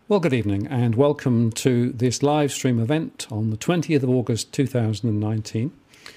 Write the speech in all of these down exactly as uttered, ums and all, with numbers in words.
Well, good evening and welcome to this live stream event on the twentieth of August two thousand nineteen.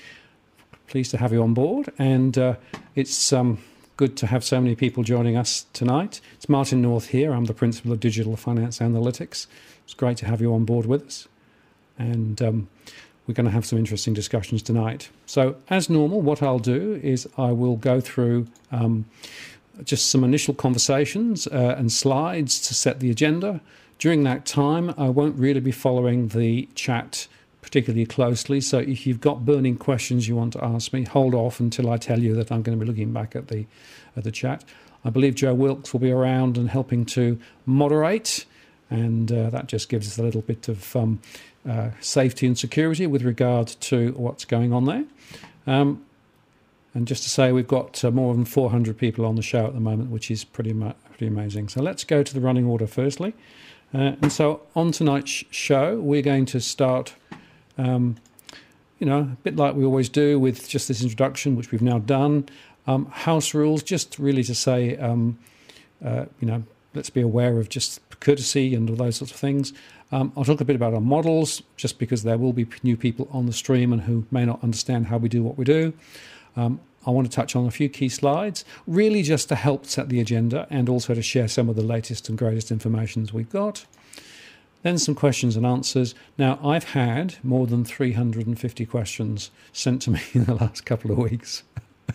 Pleased to have you on board, and uh, it's um, good to have so many people joining us tonight. It's Martin North here. I'm the Principal of Digital Finance Analytics. It's great to have you on board with us, and um, we're going to have some interesting discussions tonight. So, as normal, what I'll do is I will go through um, just some initial conversations uh, and slides to set the agenda. During that time, I won't really be following the chat particularly closely, so if you've got burning questions you want to ask me, hold off until I tell you that I'm going to be looking back at the at the chat. I believe Joe Wilkes will be around and helping to moderate, and uh, that just gives us a little bit of um, uh, safety and security with regard to what's going on there. Um, and just to say, we've got uh, more than four hundred people on the show at the moment, which is pretty, ma- pretty amazing. So let's go to the running order firstly. Uh, and so on tonight's show, we're going to start, um, you know, a bit like we always do with just this introduction, which we've now done. Um, house rules, just really to say, um, uh, you know, let's be aware of just courtesy and all those sorts of things. Um, I'll talk a bit about our models, just because there will be new people on the stream and who may not understand how we do what we do. Um, I want to touch on a few key slides, really just to help set the agenda and also to share some of the latest and greatest information we've got. Then some questions and answers. Now, I've had more than three hundred fifty questions sent to me in the last couple of weeks.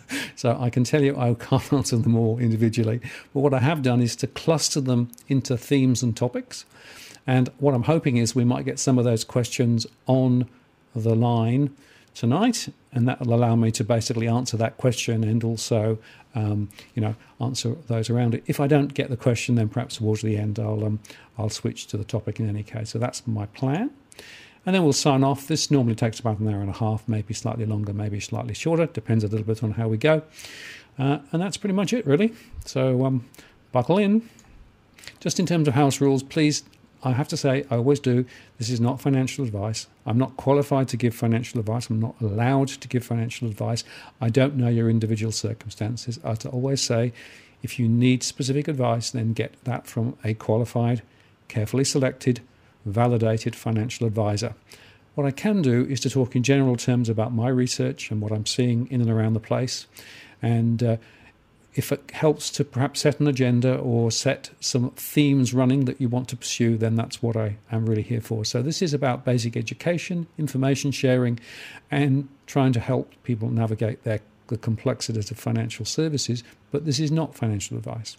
So I can tell you I can't answer them all individually. But what I have done is to cluster them into themes and topics. And what I'm hoping is we might get some of those questions on the line tonight, and that will allow me to basically answer that question and also, um, you know, answer those around it. If I don't get the question, then perhaps towards the end I'll um, I'll switch to the topic in any case. So that's my plan, and then we'll sign off. This normally takes about an hour and a half, maybe slightly longer, maybe slightly shorter. Depends a little bit on how we go, uh, and that's pretty much it, really. So um, buckle in. Just in terms of house rules, please. I have to say, I always do, this is not financial advice. I'm not qualified to give financial advice. I'm not allowed to give financial advice. I don't know your individual circumstances. I always say, if you need specific advice, then get that from a qualified, carefully selected, validated financial advisor. What I can do is to talk in general terms about my research and what I'm seeing in and around the place. And uh, if it helps to perhaps set an agenda or set some themes running that you want to pursue, then that's what I am really here for. So this is about basic education, information sharing, and trying to help people navigate their, the complexities of financial services, but this is not financial advice.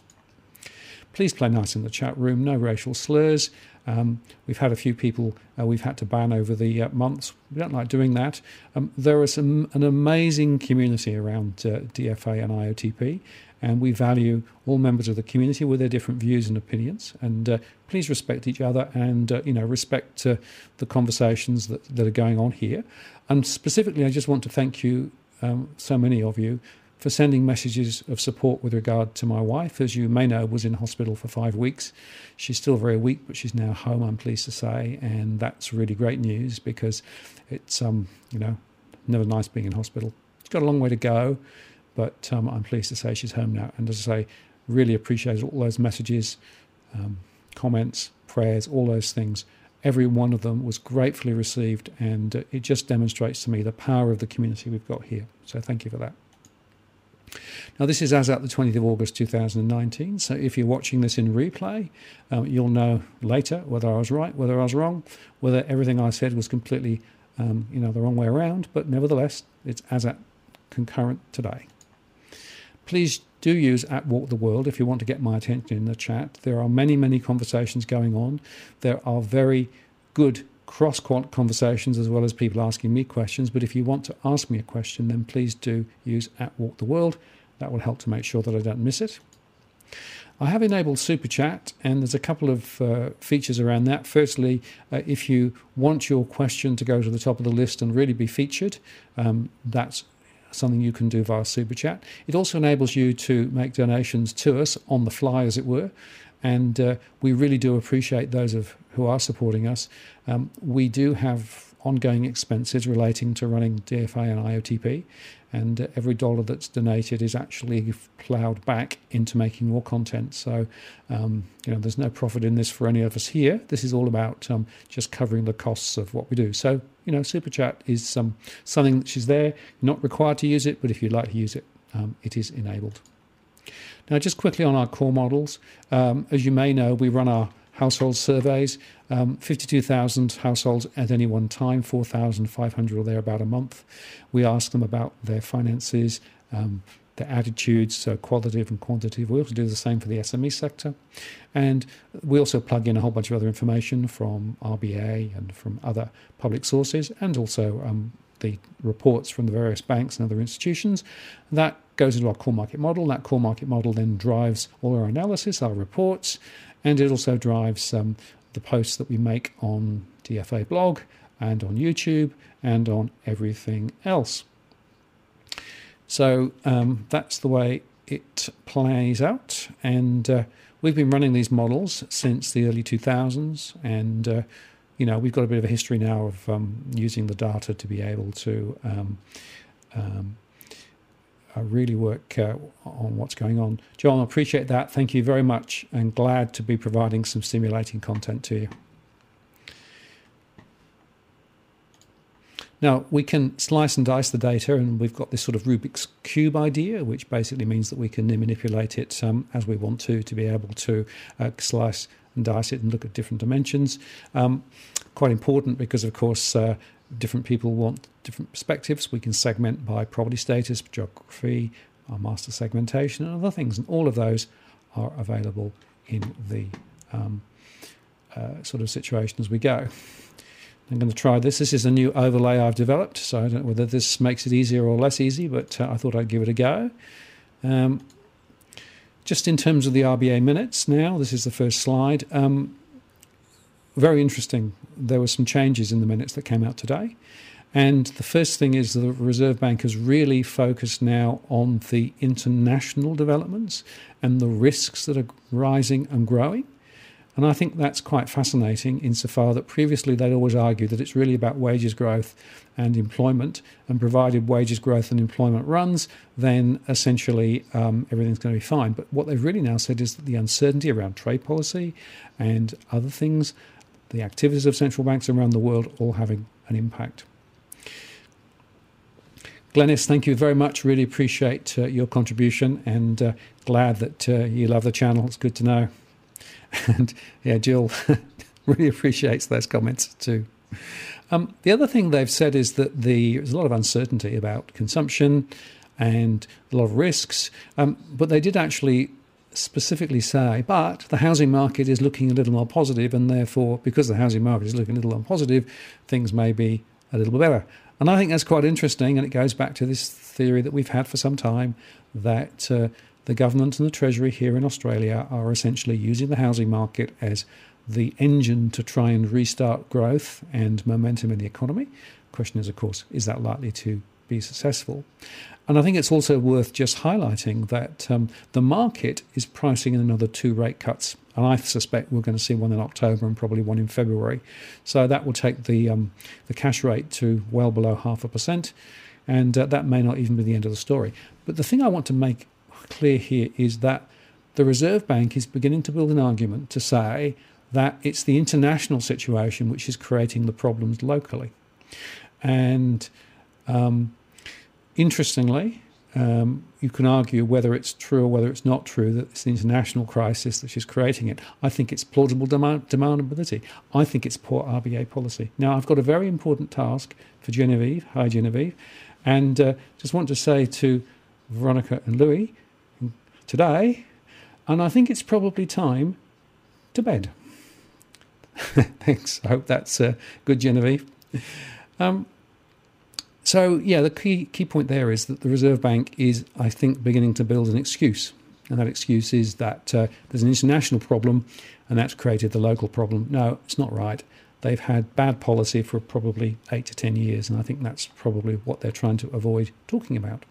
Please play nice in the chat room, no racial slurs. Um, we've had a few people uh, we've had to ban over the uh, months. We don't like doing that. Um, there is some, an amazing community around uh, D F A and I O T P, and we value all members of the community with their different views and opinions. And uh, please respect each other and uh, you know respect uh, the conversations that, that are going on here. And specifically, I just want to thank you, um, so many of you, for sending messages of support with regard to my wife. As you may know, was in hospital for five weeks. She's still very weak, but she's now home, I'm pleased to say, and that's really great news because it's, um, you know, never nice being in hospital. She's got a long way to go, but um, I'm pleased to say she's home now. And as I say, really appreciate all those messages, um, comments, prayers, all those things. Every one of them was gratefully received, and uh, it just demonstrates to me the power of the community we've got here. So thank you for that. Now, this is as at the twentieth of August two thousand nineteen, so if you're watching this in replay, um, you'll know later whether I was right, whether I was wrong, whether everything I said was completely, um, you know, the wrong way around, but nevertheless, it's as at concurrent today. Please do use at Walk the World if you want to get my attention in the chat. There are many, many conversations going on. There are very good cross-quant conversations as well as people asking me questions, but if you want to ask me a question, then please do use at Walk the World. That will help to make sure that I don't miss it. I have enabled Super Chat, and there's a couple of uh, features around that. Firstly, uh, if you want your question to go to the top of the list and really be featured, um, that's something you can do via Super Chat. It also enables you to make donations to us on the fly, as it were, and uh, we really do appreciate those of who are supporting us. Um, we do have ongoing expenses relating to running D F A and I O T P, and uh, every dollar that's donated is actually ploughed back into making more content. So, um, you know, there's no profit in this for any of us here. This is all about um, just covering the costs of what we do. So, you know, Super Chat is um, something that is there. You're not required to use it, but if you'd like to use it, um, it is enabled. Now, just quickly on our core models, um, as you may know, we run our household surveys, um, fifty-two thousand households at any one time, four thousand five hundred or there about a month. We ask them about their finances, um, their attitudes, so qualitative and quantitative. We also do the same for the S M E sector. And we also plug in a whole bunch of other information from R B A and from other public sources, and also um, the reports from the various banks and other institutions. That goes into our core market model. That core market model then drives all our analysis, our reports, and it also drives um, the posts that we make on D F A blog and on YouTube and on everything else. So um, that's the way it plays out. And uh, we've been running these models since the early two thousands. And, uh, you know, we've got a bit of a history now of um, using the data to be able to um, um, uh, really work uh, on what's going on. John, I appreciate that. Thank you very much, and glad to be providing some stimulating content to you. Now, we can slice and dice the data, and we've got this sort of Rubik's Cube idea, which basically means that we can manipulate it um, as we want to, to be able to uh, slice and dice it and look at different dimensions. Um, quite important because, of course, uh, different people want different perspectives. We can segment by property status, geography, our master segmentation, and other things. And all of those are available in the um, uh, sort of situation as we go. I'm going to try this. This is a new overlay I've developed, so I don't know whether this makes it easier or less easy, but uh, I thought I'd give it a go. Um, just in terms of the R B A minutes now, this is the first slide. Um, very interesting. There were some changes in the minutes that came out today. And the first thing is the Reserve Bank has really focused now on the international developments and the risks that are rising and growing. And I think that's quite fascinating insofar that previously they'd always argued that it's really about wages growth and employment, and provided wages growth and employment runs, then essentially um, everything's going to be fine. But what they've really now said is that the uncertainty around trade policy and other things, the activities of central banks around the world, all having an impact. Glenys, thank you very much. Really appreciate uh, your contribution, and uh, glad that uh, you love the channel. It's good to know. And yeah, Jill really appreciates those comments too. Um, the other thing they've said is that the, there's a lot of uncertainty about consumption and a lot of risks, um, but they did actually specifically say, but the housing market is looking a little more positive, and therefore, because the housing market is looking a little more positive, things may be a little bit better. And I think that's quite interesting, and it goes back to this theory that we've had for some time, that uh, the government and the Treasury here in Australia are essentially using the housing market as the engine to try and restart growth and momentum in the economy. The question is, of course, is that likely to be successful? And I think it's also worth just highlighting that um, the market is pricing in another two rate cuts. And I suspect we're going to see one in October and probably one in February. So that will take the um, the cash rate to well below half a percent. And uh, that may not even be the end of the story. But the thing I want to make clear here is that the Reserve Bank is beginning to build an argument to say that it's the international situation which is creating the problems locally. And um, interestingly, um, you can argue whether it's true or whether it's not true that it's the international crisis that is creating it. I think it's plausible demand, demandability. I think it's poor R B A policy. Now, I've got a very important task for Genevieve. Hi, Genevieve. And uh, just want to say to Veronica and Louis today, and I think it's probably time to bed. Thanks. I hope that's uh, good, Genevieve. Um, so, yeah, the key key point there is that the Reserve Bank is, I think, beginning to build an excuse. And that excuse is that uh, there's an international problem and that's created the local problem. No, it's not right. They've had bad policy for probably eight to ten years, and I think that's probably what they're trying to avoid talking about.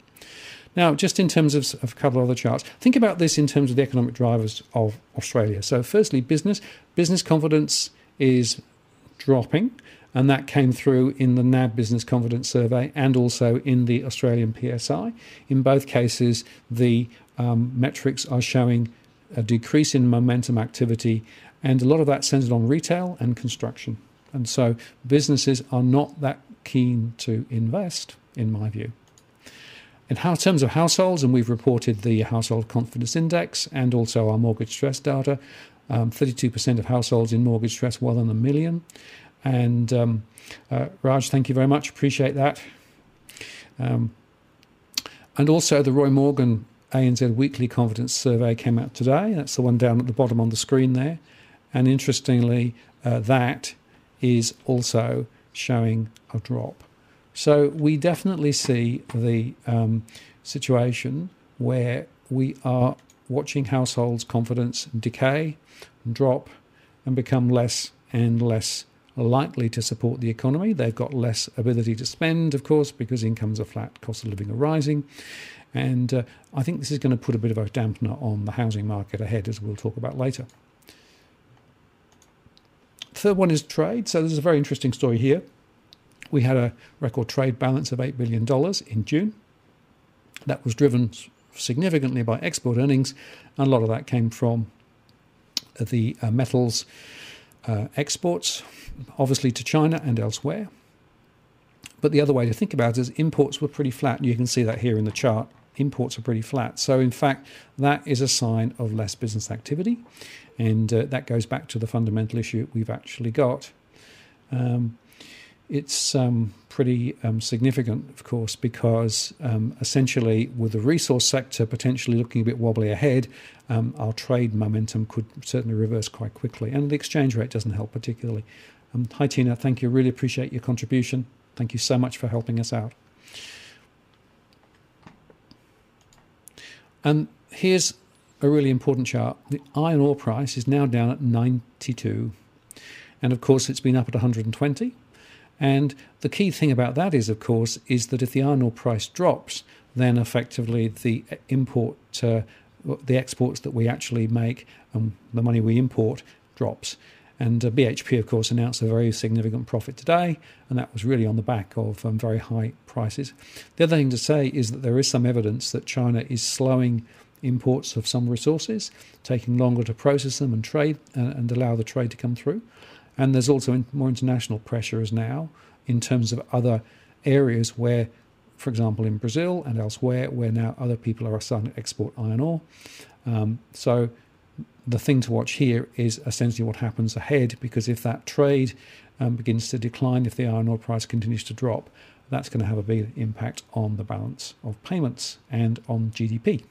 Now, just in terms of, of a couple of other charts, think about this in terms of the economic drivers of Australia. So firstly, business. Business confidence is dropping. And that came through in the N A B Business Confidence Survey and also in the Australian P S I. In both cases, the um, metrics are showing a decrease in momentum activity, and a lot of that centered on retail and construction. And so businesses are not that keen to invest, in my view. In terms of households, and we've reported the Household Confidence Index and also our mortgage stress data, um, thirty-two percent of households in mortgage stress, well than a million. And um, uh, Raj, thank you very much. Appreciate that. Um, and also the Roy Morgan A N Z Weekly Confidence Survey came out today. That's the one down at the bottom on the screen there. And interestingly, uh, that is also showing a drop. So we definitely see the um, situation where we are watching households' confidence decay, drop, and become less and less likely to support the economy. They've got less ability to spend, of course, because incomes are flat, cost of living are rising. And uh, I think this is going to put a bit of a dampener on the housing market ahead, as we'll talk about later. Third one is trade. So there's a very interesting story here. We had a record trade balance of eight billion dollars in June. That was driven significantly by export earnings, and a lot of that came from the uh, metals uh, exports, obviously to China and elsewhere. But the other way to think about it is imports were pretty flat. You can see that here in the chart. Imports are pretty flat. So in fact, that is a sign of less business activity. And uh, that goes back to the fundamental issue we've actually got. Um, it's um, pretty um, significant, of course, because um, essentially with the resource sector potentially looking a bit wobbly ahead, um, our trade momentum could certainly reverse quite quickly. And the exchange rate doesn't help particularly. Um, hi, Tina. Thank you. Really appreciate your contribution. Thank you so much for helping us out. And here's a really important chart. The iron ore price is now down at ninety-two. And of course, it's been up at one hundred twenty. And the key thing about that is, of course, is that if the iron ore price drops, then effectively the import, uh, the exports that we actually make and the money we import drops. And uh, B H P, of course, announced a very significant profit today, and that was really on the back of um, very high prices. The other thing to say is that there is some evidence that China is slowing imports of some resources, taking longer to process them and trade uh, and allow the trade to come through. And there's also in, more international pressures now in terms of other areas where, for example, in Brazil and elsewhere, where now other people are starting to export iron ore. Um, so the thing to watch here is essentially what happens ahead, because if that trade um, begins to decline, if the iron ore price continues to drop, that's going to have a big impact on the balance of payments and on G D P.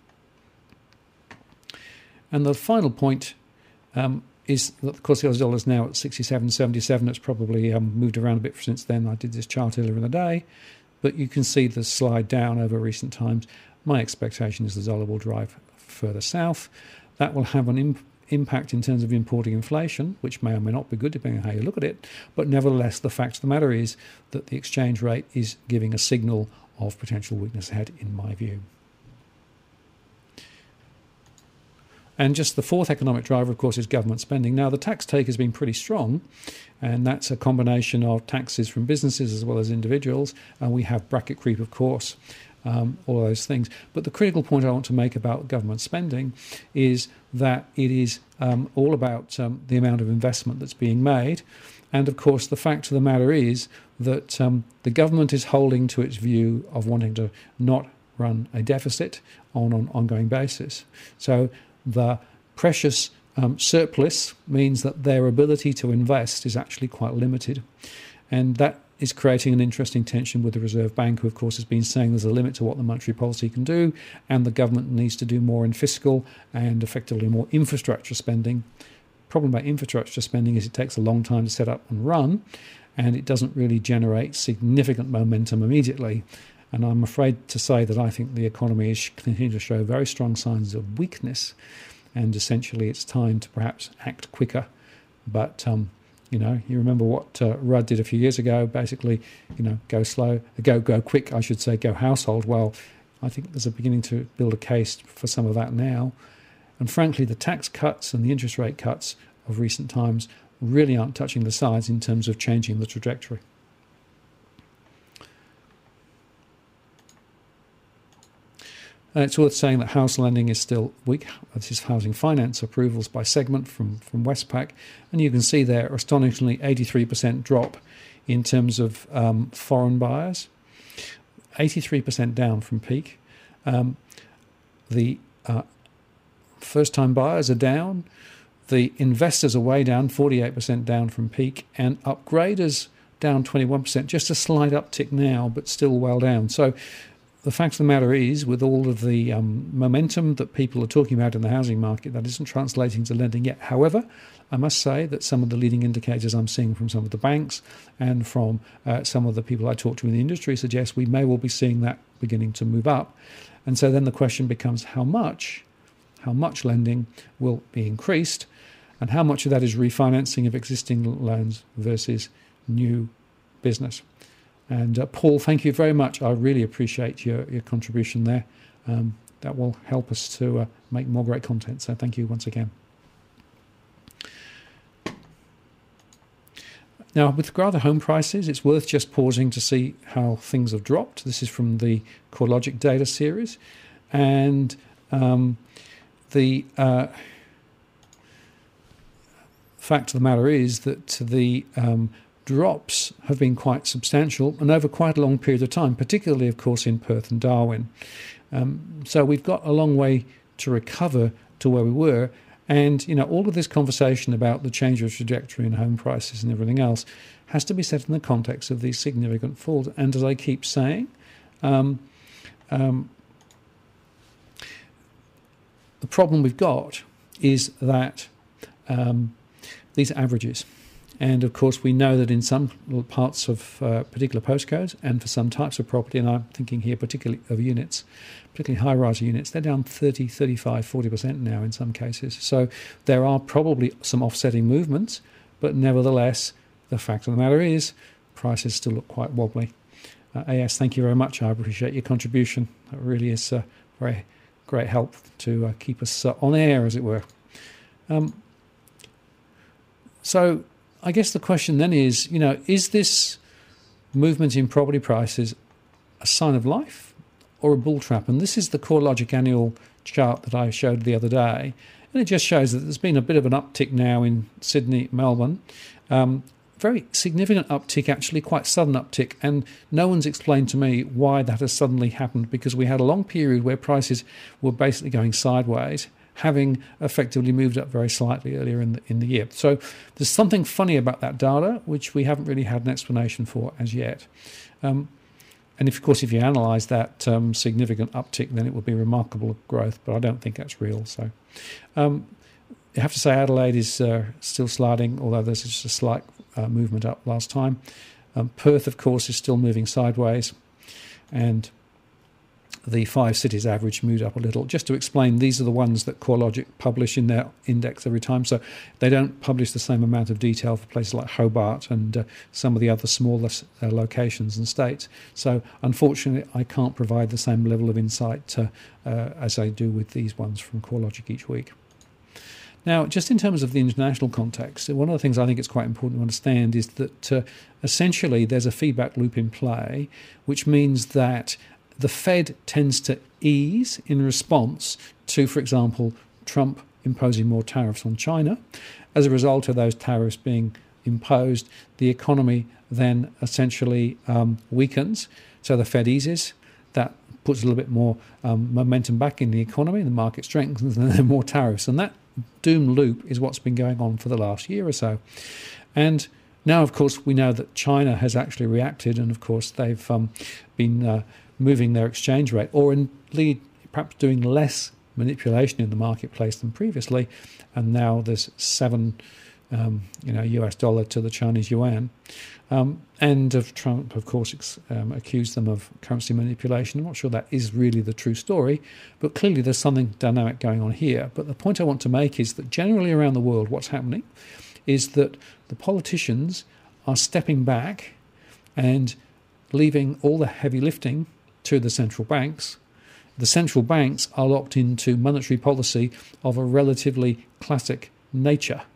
And the final point um, is that, of course, the Aussie dollar is now at sixty-seven seventy-seven. It's probably um, moved around a bit since then. I did this chart earlier in the day, but you can see the slide down over recent times. My expectation is the dollar will drive further south. That will have an imp- impact in terms of importing inflation, which may or may not be good depending on how you look at it. But nevertheless, the fact of the matter is that the exchange rate is giving a signal of potential weakness ahead, in my view. And just the fourth economic driver, of course, is government spending. Now, the tax take has been pretty strong, and that's a combination of taxes from businesses as well as individuals. And we have bracket creep, of course, um, all of those things. But the critical point I want to make about government spending is that it is um, all about um, the amount of investment that's being made. And, of course, the fact of the matter is that um, the government is holding to its view of wanting to not run a deficit on an ongoing basis. So the precious um, surplus means that their ability to invest is actually quite limited. And that is creating an interesting tension with the Reserve Bank, who, of course, has been saying there's a limit to what the monetary policy can do, and the government needs to do more in fiscal and effectively more infrastructure spending. The problem about infrastructure spending is it takes a long time to set up and run, and it doesn't really generate significant momentum immediately. And I'm afraid to say that I think the economy is continuing to show very strong signs of weakness, and essentially it's time to perhaps act quicker. But, um, you know, you remember what uh, Rudd did a few years ago, basically, you know, go slow, go go quick, I should say, go household. Well, I think there's a beginning to build a case for some of that now. And frankly, the tax cuts and the interest rate cuts of recent times really aren't touching the sides in terms of changing the trajectory. And it's worth saying that house lending is still weak. This is housing finance approvals by segment from, from Westpac. And you can see there, astonishingly, eighty-three percent drop in terms of um, foreign buyers. eighty-three percent down from peak. Um, the uh, first-time buyers are down. The investors are way down, forty-eight percent down from peak. And upgraders down twenty-one percent. Just a slight uptick now, but still well down. So the fact of the matter is, with all of the um, momentum that people are talking about in the housing market, that isn't translating to lending yet. However, I must say that some of the leading indicators I'm seeing from some of the banks and from uh, some of the people I talk to in the industry suggest we may well be seeing that beginning to move up. And so then the question becomes how much, how much lending will be increased, and how much of that is refinancing of existing loans versus new business. And uh, Paul, thank you very much. I really appreciate your, your contribution there. Um, that will help us to uh, make more great content. So thank you once again. Now, with regard to home prices, it's worth just pausing to see how things have dropped. This is from the CoreLogic data series. And um, the uh, fact of the matter is that the um, drops have been quite substantial and over quite a long period of time, particularly, of course, in Perth and Darwin. Um, so we've got a long way to recover to where we were. And, you know, all of this conversation about the change of trajectory in home prices and everything else has to be set in the context of these significant falls. And as I keep saying, um, um, the problem we've got is that um, these averages. And, of course, we know that in some parts of uh, particular postcodes and for some types of property, and I'm thinking here particularly of units, particularly high-rise units, they're down thirty, thirty-five, forty percent now in some cases. So there are probably some offsetting movements, but nevertheless, the fact of the matter is prices still look quite wobbly. Uh, A S, thank you very much. I appreciate your contribution. It really is uh, very great help to uh, keep us uh, on air, as it were. Um, so... I guess the question then is, you know, is this movement in property prices a sign of life or a bull trap? And this is the CoreLogic annual chart that I showed the other day. And it just shows that there's been a bit of an uptick now in Sydney, Melbourne. Um, very significant uptick, actually, quite sudden uptick. And no one's explained to me why that has suddenly happened, because we had a long period where prices were basically going sideways, having effectively moved up very slightly earlier in the, in the year. So there's something funny about that data, which we haven't really had an explanation for as yet. Um, and if, of course, if you analyse that um, significant uptick, then it would be remarkable growth, but I don't think that's real. So um, you have to say Adelaide is uh, still sliding, although there's just a slight uh, movement up last time. Um, Perth, of course, is still moving sideways, and the five cities average moved up a little. Just to explain, these are the ones that CoreLogic publish in their index every time, so they don't publish the same amount of detail for places like Hobart and uh, some of the other smaller uh, locations and states. So unfortunately, I can't provide the same level of insight uh, uh, as I do with these ones from CoreLogic each week. Now, just in terms of the international context, one of the things I think it's quite important to understand is that uh, essentially there's a feedback loop in play, which means that the Fed tends to ease in response to, for example, Trump imposing more tariffs on China. As a result of those tariffs being imposed, the economy then essentially um, weakens. So the Fed eases. That puts a little bit more um, momentum back in the economy, the market strengthens, and then more tariffs. And that doom loop is what's been going on for the last year or so. And now, of course, we know that China has actually reacted, and, of course, they've um, been uh, moving their exchange rate, or indeed perhaps doing less manipulation in the marketplace than previously, and now there's seven um, you know, U S dollar to the Chinese yuan. Um, and of Trump, of course, ex- um, accused them of currency manipulation. I'm not sure that is really the true story, but clearly there's something dynamic going on here. But the point I want to make is that generally around the world, what's happening is that the politicians are stepping back and leaving all the heavy lifting to the central banks. The central banks are locked into monetary policy of a relatively classic nature.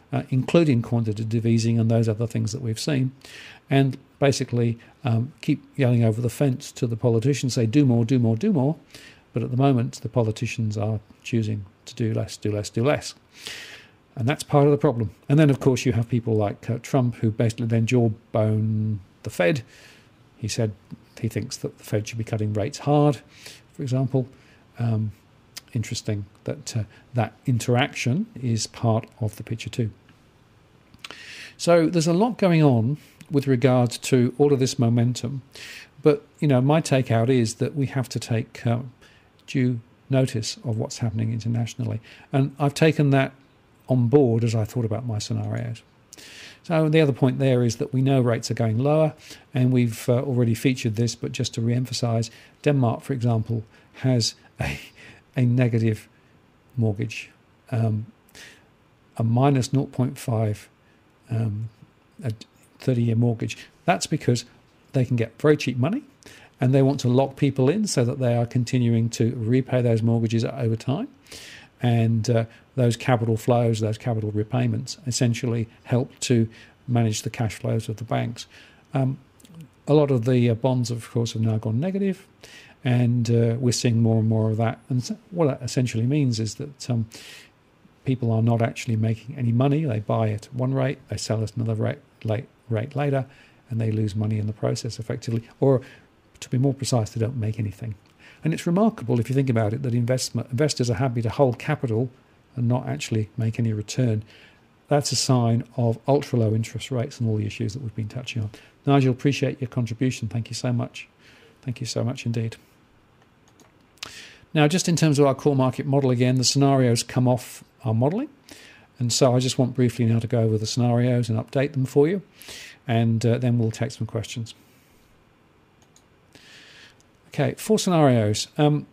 uh, including quantitative easing and those other things that we've seen, and basically um, keep yelling over the fence to the politicians, say do more, do more, do more. But at the moment, the politicians are choosing to do less, do less, do less. And that's part of the problem. And then, of course, you have people like uh, Trump, who basically then jawbone the Fed. He said he thinks that the Fed should be cutting rates hard, for example. Um, interesting that uh, that interaction is part of the picture too. So there's a lot going on with regards to all of this momentum. But, you know, my take out is that we have to take um, due notice of what's happening internationally. And I've taken that on board as I thought about my scenarios. So the other point there is that we know rates are going lower, and we've uh, already featured this, but just to re-emphasise, Denmark, for example, has a, a negative mortgage, um, a minus zero point five, um, a thirty-year mortgage. That's because they can get very cheap money, and they want to lock people in so that they are continuing to repay those mortgages over time. And uh, those capital flows, those capital repayments, essentially help to manage the cash flows of the banks. Um, a lot of the uh, bonds, of course, have now gone negative, and uh, we're seeing more and more of that. And so what that essentially means is that um, people are not actually making any money. They buy at one rate, they sell at another rate, late, rate later, and they lose money in the process effectively. Or, to be more precise, they don't make anything. And it's remarkable, if you think about it, that investment, investors are happy to hold capital and not actually make any return. That's a sign of ultra-low interest rates and all the issues that we've been touching on. Nigel, appreciate your contribution. Thank you so much. Thank you so much indeed. Now, just in terms of our core market model again, the scenarios come off our modelling. And so I just want briefly now to go over the scenarios and update them for you. And uh, then we'll take some questions. Okay, four scenarios. Um,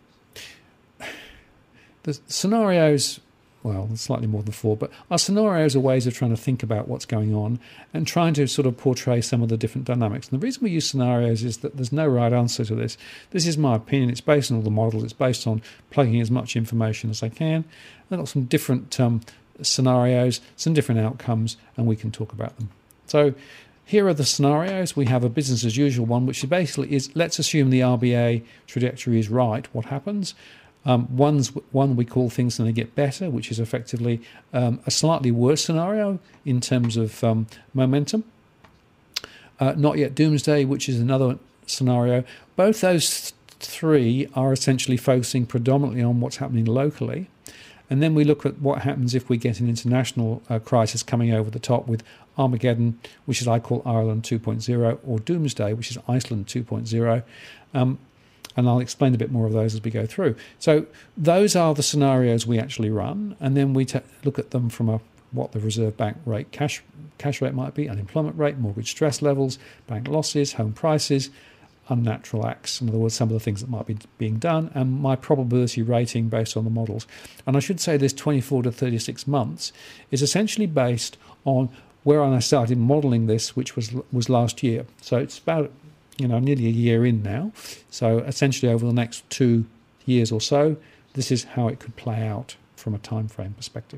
the scenarios, well, slightly more than four, but our scenarios are ways of trying to think about what's going on and trying to sort of portray some of the different dynamics. And the reason we use scenarios is that there's no right answer to this. This is my opinion. It's based on all the models. It's based on plugging as much information as I can. I've got some different um, scenarios, some different outcomes, and we can talk about them. So here are the scenarios. We have a business as usual one, which basically is, let's assume the R B A trajectory is right. What happens? Um, one's one we call things going to get better, which is effectively um, a slightly worse scenario in terms of um, momentum. Uh, not yet doomsday, which is another scenario. Both those th- three are essentially focusing predominantly on what's happening locally. And then we look at what happens if we get an international uh, crisis coming over the top with Armageddon, which is I call Ireland two point oh, or Doomsday, which is Iceland two point oh. Um, and I'll explain a bit more of those as we go through. So those are the scenarios we actually run, and then we t- look at them from a what the Reserve Bank rate, cash cash rate might be, unemployment rate, mortgage stress levels, bank losses, home prices, unnatural acts, in other words, some of the things that might be being done, and my probability rating based on the models. And I should say this twenty-four to thirty-six months is essentially based on where I started modelling this, which was was last year. So it's about, you know, nearly a year in now. So essentially over the next two years or so, this is how it could play out from a time frame perspective.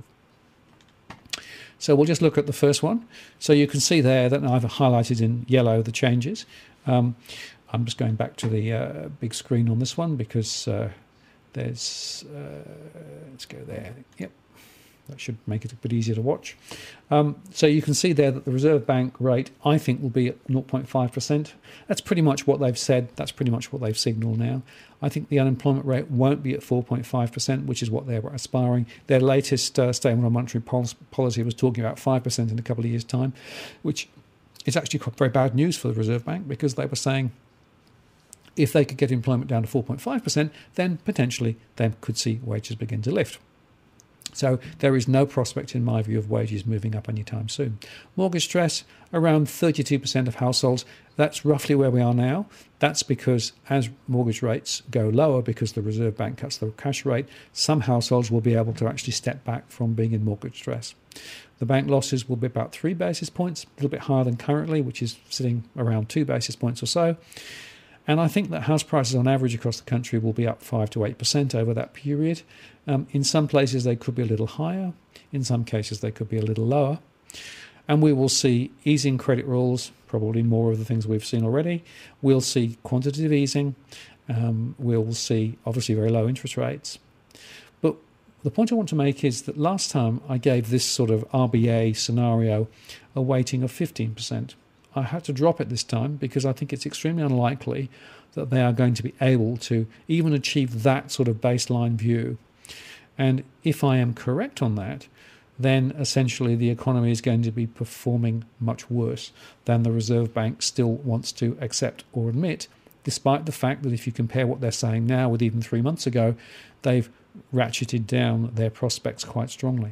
So we'll just look at the first one. So you can see there that I've highlighted in yellow the changes. Um, I'm just going back to the uh, big screen on this one because uh, there's, uh, let's go there. Yep, that should make it a bit easier to watch. Um, so you can see there that the Reserve Bank rate, I think, will be at zero point five percent. That's pretty much what they've said. That's pretty much what they've signalled now. I think the unemployment rate won't be at four point five percent, which is what they're aspiring. Their latest uh, statement on monetary pol- policy was talking about five percent in a couple of years' time, which is actually quite very bad news for the Reserve Bank because they were saying if they could get employment down to four point five percent, then potentially they could see wages begin to lift. So there is no prospect, in my view, of wages moving up anytime soon. Mortgage stress, around thirty-two percent of households. That's roughly where we are now. That's because as mortgage rates go lower, because the Reserve Bank cuts the cash rate, some households will be able to actually step back from being in mortgage stress. The bank losses will be about three basis points, a little bit higher than currently, which is sitting around two basis points or so. And I think that house prices on average across the country will be up five to eight percent over that period. Um, in some places they could be a little higher. In some cases they could be a little lower. And we will see easing credit rules, probably more of the things we've seen already. We'll see quantitative easing. Um, we'll see, obviously, very low interest rates. But the point I want to make is that last time I gave this sort of R B A scenario a weighting of fifteen percent. I had to drop it this time because I think it's extremely unlikely that they are going to be able to even achieve that sort of baseline view. And if I am correct on that, then essentially the economy is going to be performing much worse than the Reserve Bank still wants to accept or admit, despite the fact that if you compare what they're saying now with even three months ago, they've ratcheted down their prospects quite strongly.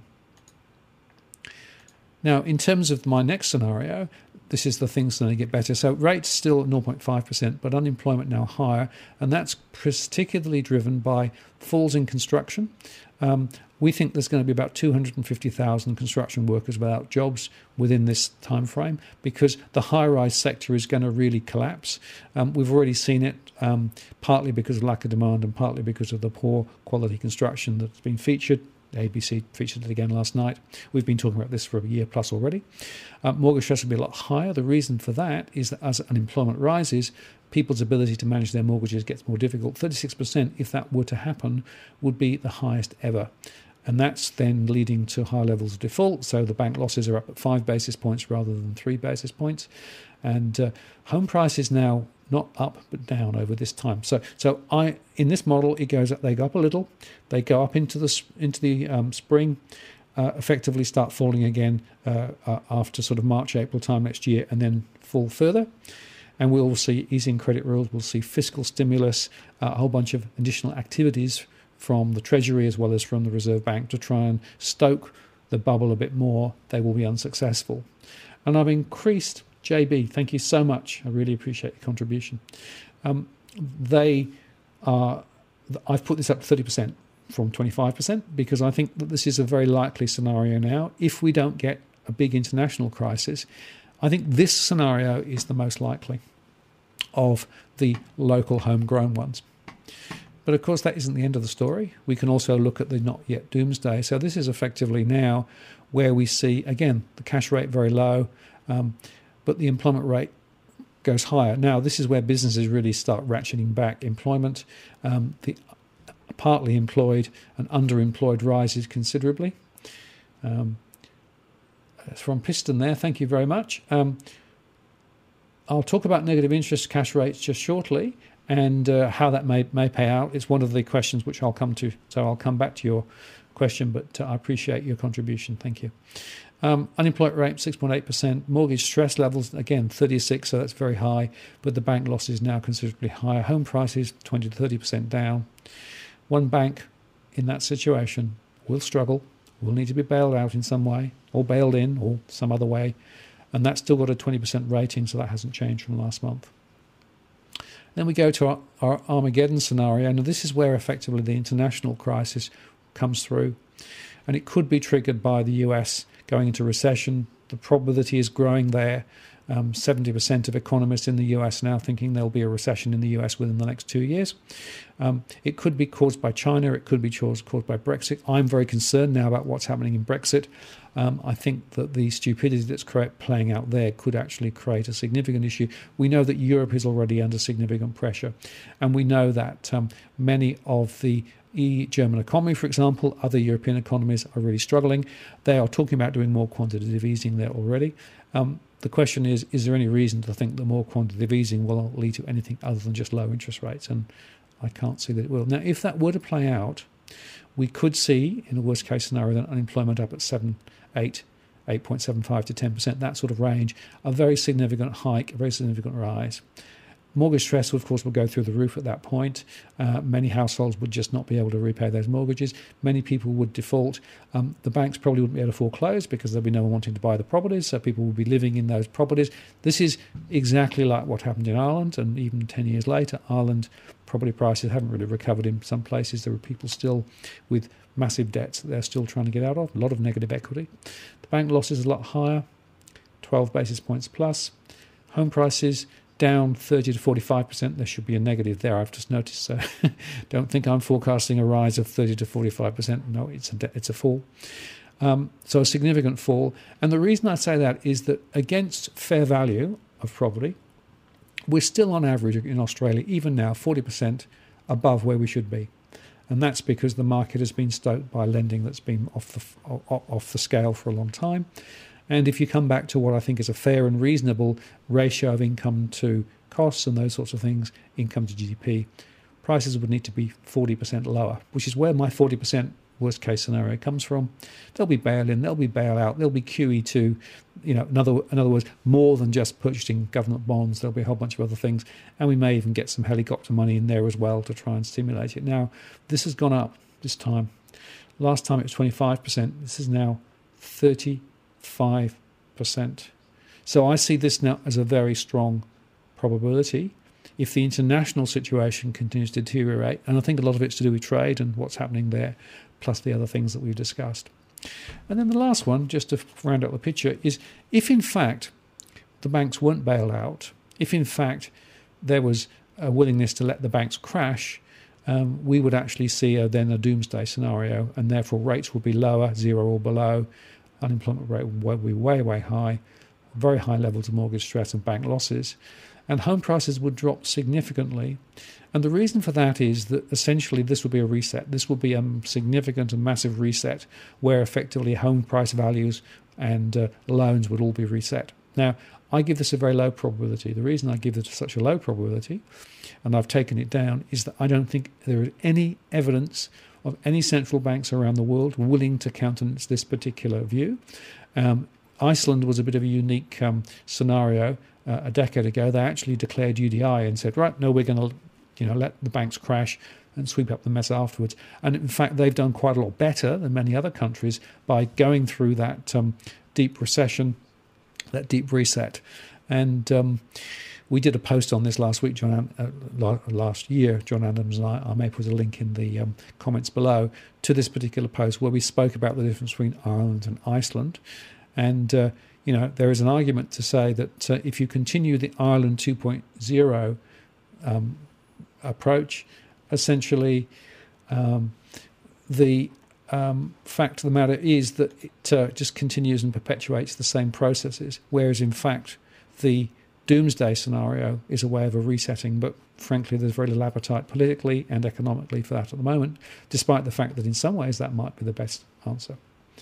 Now, in terms of my next scenario, this is the things going to get better. So rates still at zero point five percent, but unemployment now higher, and that's particularly driven by falls in construction. Um, we think there's going to be about two hundred fifty thousand construction workers without jobs within this time frame because the high-rise sector is going to really collapse. Um, we've already seen it, um, partly because of lack of demand and partly because of the poor quality construction that's been featured. The A B C featured it again last night. We've been talking about this for a year plus already. Uh, mortgage stress will be a lot higher. The reason for that is that as unemployment rises, people's ability to manage their mortgages gets more difficult. thirty-six percent, if that were to happen, would be the highest ever. And that's then leading to high levels of default. So the bank losses are up at five basis points rather than three basis points. And uh, home prices now not up but down over this time. So, so I in this model it goes up. They go up a little. They go up into the into the um, spring, uh, effectively start falling again uh, uh, after sort of March, April time next year, and then fall further. And we'll see easing credit rules. We'll see fiscal stimulus, uh, a whole bunch of additional activities from the Treasury as well as from the Reserve Bank to try and stoke the bubble a bit more. They will be unsuccessful. And I've increased, J B, thank you so much. I really appreciate your contribution. Um, they are, I've put this up to thirty percent from twenty-five percent because I think that this is a very likely scenario now. If we don't get a big international crisis, I think this scenario is the most likely of the local homegrown ones. But of course, that isn't the end of the story. We can also look at the not yet doomsday. So this is effectively now where we see, again, the cash rate very low, um, but the employment rate goes higher. Now, this is where businesses really start ratcheting back employment. Um, the partly employed and underemployed rises considerably. Um, from Piston there, thank you very much. Um, I'll talk about negative interest cash rates just shortly and uh, how that may may pay out. It's one of the questions which I'll come to, so I'll come back to your question, but uh, I appreciate your contribution. Thank you. Um, unemployment rate, six point eight percent. Mortgage stress levels, again, thirty-six, so that's very high, but the bank loss is now considerably higher. Home prices, twenty to thirty percent down. One bank in that situation will struggle, will need to be bailed out in some way, or bailed in, or some other way, and that's still got a twenty percent rating, so that hasn't changed from last month. Then we go to our, our Armageddon scenario. Now, this is where effectively the international crisis comes through, and it could be triggered by the U S going into recession. The probability is growing there. Um, seventy percent of economists in the U S now thinking there'll be a recession in the U S within the next two years. Um, it could be caused by China. It could be caused, caused by Brexit. I'm very concerned now about what's happening in Brexit. Um, I think that the stupidity that's playing out there could actually create a significant issue. We know that Europe is already under significant pressure, and we know that um, many of the E German economy, for example, other European economies are really struggling. They are talking about doing more quantitative easing there already. Um, the question is, is there any reason to think that more quantitative easing will lead to anything other than just low interest rates? And I can't see that it will. Now, if that were to play out, we could see, in a worst-case scenario, that unemployment up at seven, eight, eight point seven five to ten percent, that sort of range, a very significant hike, a very significant rise. Mortgage stress, of course, will go through the roof at that point. Uh, many households would just not be able to repay those mortgages. Many people would default. Um, the banks probably wouldn't be able to foreclose because there'll be no one wanting to buy the properties, so people will be living in those properties. This is exactly like what happened in Ireland, and even ten years later, Ireland property prices haven't really recovered in some places. There are people still with massive debts that they're still trying to get out of, a lot of negative equity. The bank loss is a lot higher, twelve basis points plus. Home prices down thirty to forty-five percent, there should be a negative there, I've just noticed. So don't think I'm forecasting a rise of thirty to forty-five percent. No, it's a, it's a fall. Um, so a significant fall. And the reason I say that is that against fair value of property, we're still on average in Australia, even now, forty percent above where we should be. And that's because the market has been stoked by lending that's been off the off the scale for a long time. And if you come back to what I think is a fair and reasonable ratio of income to costs and those sorts of things, income to G D P, prices would need to be forty percent lower, which is where my forty percent worst case scenario comes from. There'll be bail-in, there'll be bail-out, there'll be Q E two, you know, in other, in other words, more than just purchasing government bonds, there'll be a whole bunch of other things, and we may even get some helicopter money in there as well to try and stimulate it. Now, this has gone up this time. Last time it was twenty-five percent, this is now thirty-five percent. So I see this now as a very strong probability. If the international situation continues to deteriorate, and I think a lot of it's to do with trade and what's happening there, plus the other things that we've discussed. And then the last one, just to round out the picture, is if in fact the banks weren't bailed out, if in fact there was a willingness to let the banks crash, um, we would actually see a, then a doomsday scenario, and therefore rates would be lower, zero or below, unemployment rate would be way, way high, very high levels of mortgage stress and bank losses, and home prices would drop significantly. And the reason for that is that essentially this would be a reset. This would be a significant and massive reset where effectively home price values and uh, loans would all be reset. Now, I give this a very low probability. The reason I give it such a low probability, and I've taken it down, is that I don't think there is any evidence of any central banks around the world willing to countenance this particular view. Um, Iceland was a bit of a unique um, scenario. Uh, a decade ago, they actually declared U D I and said, right, no, we're going to you know, let the banks crash and sweep up the mess afterwards. And in fact, they've done quite a lot better than many other countries by going through that um, deep recession, that deep reset. And um, we did a post on this last week, John, uh, last year, John Adams and I. I may put a link in the um, comments below to this particular post where we spoke about the difference between Ireland and Iceland. And, uh, you know, there is an argument to say that uh, if you continue the Ireland two point oh um, approach, essentially um, the um, fact of the matter is that it uh, just continues and perpetuates the same processes, whereas in fact the doomsday scenario is a way of a resetting, but frankly there's very little appetite politically and economically for that at the moment, despite the fact that in some ways that might be the best answer.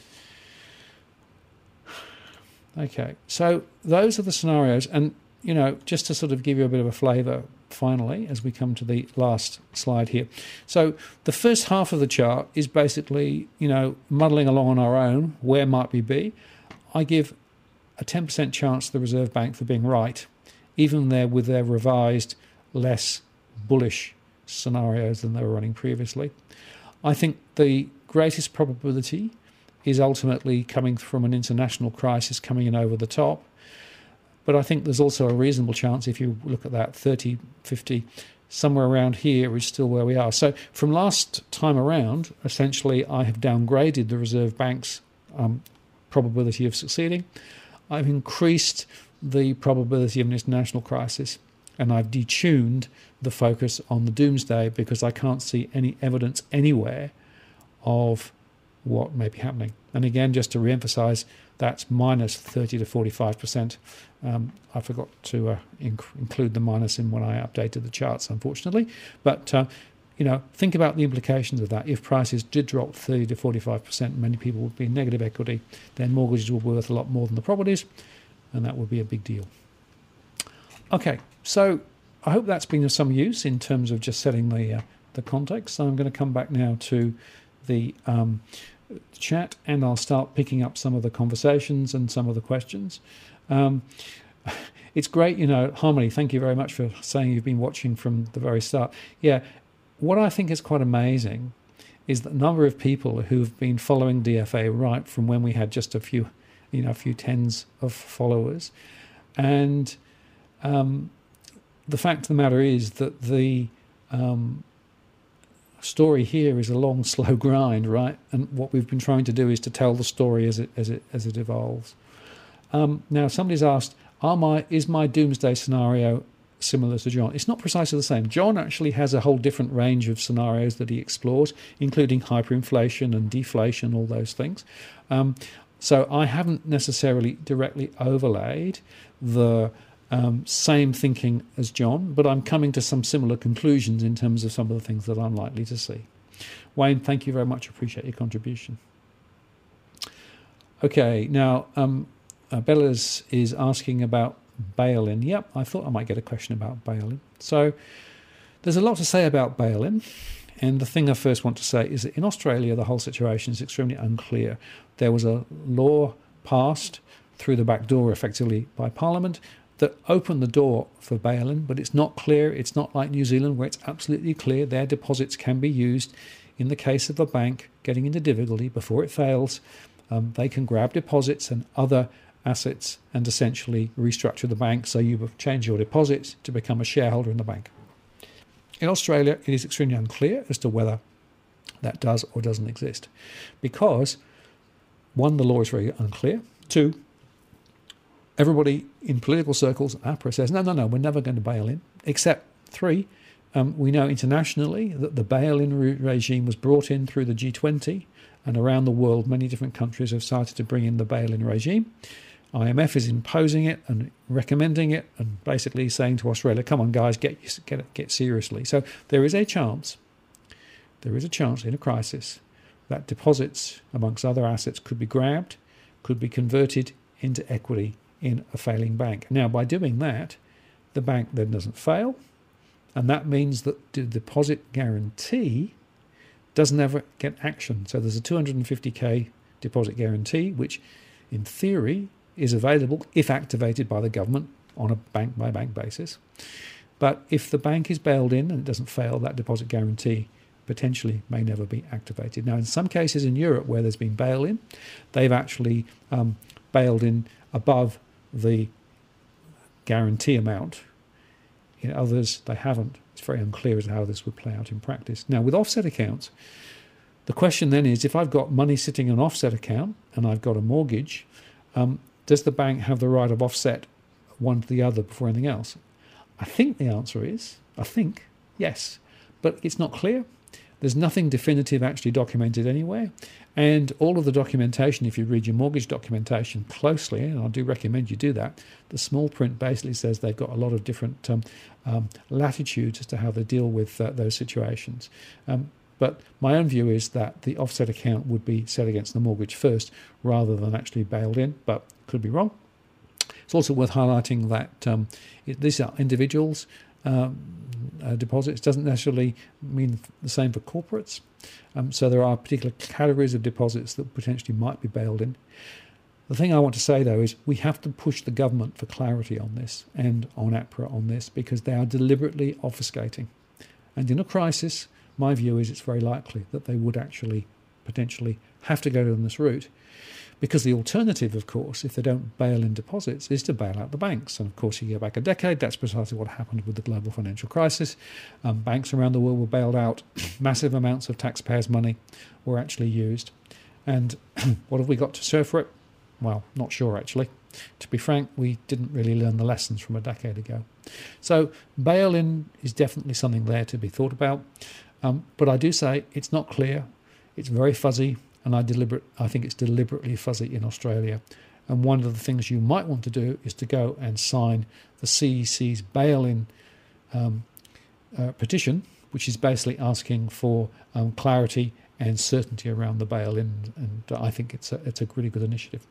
Okay, so those are the scenarios, and you know, just to sort of give you a bit of a flavour finally as we come to the last slide here. So the first half of the chart is basically, you know, muddling along on our own, where might we be? I give a ten percent chance to the Reserve Bank for being right, even there with their revised, less bullish scenarios than they were running previously. I think the greatest probability is ultimately coming from an international crisis coming in over the top. But I think there's also a reasonable chance, if you look at that thirty, fifty, somewhere around here is still where we are. So from last time around, essentially I have downgraded the Reserve Bank's um, probability of succeeding. I've increased the probability of an international crisis, and I've detuned the focus on the doomsday because I can't see any evidence anywhere of what may be happening. And again, just to re-emphasize, that's minus thirty to forty-five percent. Um, I forgot to uh, inc- include the minus in when I updated the charts, unfortunately. But, uh, you know, think about the implications of that. If prices did drop thirty to forty-five percent, many people would be in negative equity, then mortgages would be worth a lot more than the properties, and that would be a big deal. Okay, so I hope that's been of some use in terms of just setting the, uh, the context. So I'm going to come back now to the um, chat, and I'll start picking up some of the conversations and some of the questions. Um, it's great, you know, Harmony, thank you very much for saying you've been watching from the very start. Yeah, what I think is quite amazing is the number of people who've been following D F A right from when we had just a few, you know, a few tens of followers. And um, the fact of the matter is that the um, story here is a long, slow grind, right? And what we've been trying to do is to tell the story as it as it as it evolves. Um, now, somebody's asked, "Are my is my doomsday scenario similar to John. It's not precisely the same. John actually has a whole different range of scenarios that he explores, including hyperinflation and deflation, all those things. Um, so I haven't necessarily directly overlaid the um, same thinking as John, but I'm coming to some similar conclusions in terms of some of the things that I'm likely to see. Wayne, thank you very much. Appreciate your contribution. Okay, now um, uh, Bellas is asking about bail-in. Yep, I thought I might get a question about bail-in. So there's a lot to say about bail-in. And the thing I first want to say is that in Australia, the whole situation is extremely unclear. There was a law passed through the back door, effectively, by Parliament that opened the door for bail-in, but it's not clear. It's not like New Zealand, where it's absolutely clear their deposits can be used in the case of a bank getting into difficulty before it fails. Um, they can grab deposits and other assets and essentially restructure the bank, so you change your deposits to become a shareholder in the bank. In Australia, it is extremely unclear as to whether that does or doesn't exist, because one, the law is very unclear. Two, everybody in political circles, APRA, says no, no, no, we're never going to bail in. Except three, um, we know internationally that the bail-in re- regime was brought in through the G twenty, and around the world, many different countries have started to bring in the bail-in regime. I M F is imposing it and recommending it and basically saying to Australia, come on, guys, get get get seriously. So there is a chance, there is a chance in a crisis that deposits, amongst other assets, could be grabbed, could be converted into equity in a failing bank. Now, by doing that, the bank then doesn't fail, and that means that the deposit guarantee doesn't ever get action. So there's a two hundred fifty k deposit guarantee, which in theory is available if activated by the government on a bank-by-bank basis. But if the bank is bailed in and it doesn't fail, that deposit guarantee potentially may never be activated. Now, in some cases in Europe where there's been bail-in, they've actually um, bailed in above the guarantee amount. In others, they haven't. It's very unclear as to how this would play out in practice. Now, with offset accounts, the question then is, if I've got money sitting in an offset account and I've got a mortgage, um, does the bank have the right of offset one to the other before anything else? I think the answer is, I think, yes. But it's not clear. There's nothing definitive actually documented anywhere. And all of the documentation, if you read your mortgage documentation closely, and I do recommend you do that, the small print basically says they've got a lot of different um, um, latitudes as to how they deal with uh, those situations. Um, But my own view is that the offset account would be set against the mortgage first rather than actually bailed in, but could be wrong. It's also worth highlighting that um, it, these are individuals' um, uh, deposits. Doesn't necessarily mean the same for corporates. Um, so there are particular categories of deposits that potentially might be bailed in. The thing I want to say, though, is we have to push the government for clarity on this and on APRA on this, because they are deliberately obfuscating. And in a crisis, my view is it's very likely that they would actually potentially have to go down this route, because the alternative, of course, if they don't bail in deposits, is to bail out the banks. And of course, you go back a decade, that's precisely what happened with the global financial crisis. Um, banks around the world were bailed out. Massive amounts of taxpayers' money were actually used. And what have we got to show for it? Well, not sure, actually. To be frank, we didn't really learn the lessons from a decade ago. So bail-in is definitely something there to be thought about. Um, but I do say it's not clear, it's very fuzzy, and I deliberate. I think it's deliberately fuzzy in Australia. And one of the things you might want to do is to go and sign the C E C's bail-in um, uh, petition, which is basically asking for um, clarity and certainty around the bail-in, and I think it's a, it's a really good initiative.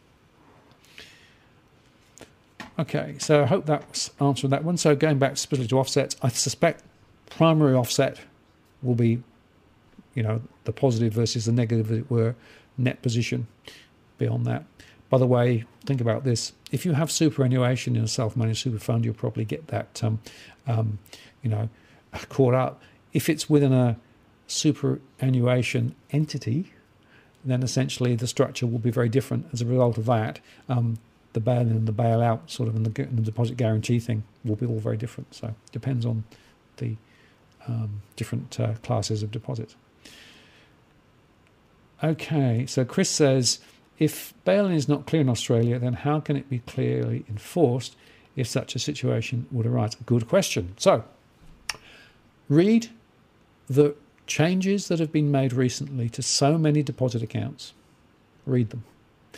Okay, so I hope that's answering that one. So going back specifically to offsets, I suspect primary offset will be, you know, the positive versus the negative, as it were, net position beyond that. By the way, think about this. If you have superannuation in a self-managed super fund, you'll probably get that, um, um, you know, caught up. If it's within a superannuation entity, then essentially the structure will be very different as a result of that. Um, the bail-in and the bail-out sort of and the, and the deposit guarantee thing will be all very different. So it depends on the um, different uh, classes of deposits. Okay, so Chris says, if bail-in is not clear in Australia, then how can it be clearly enforced if such a situation would arise? Good question. So, read the changes that have been made recently to so many deposit accounts. Read them.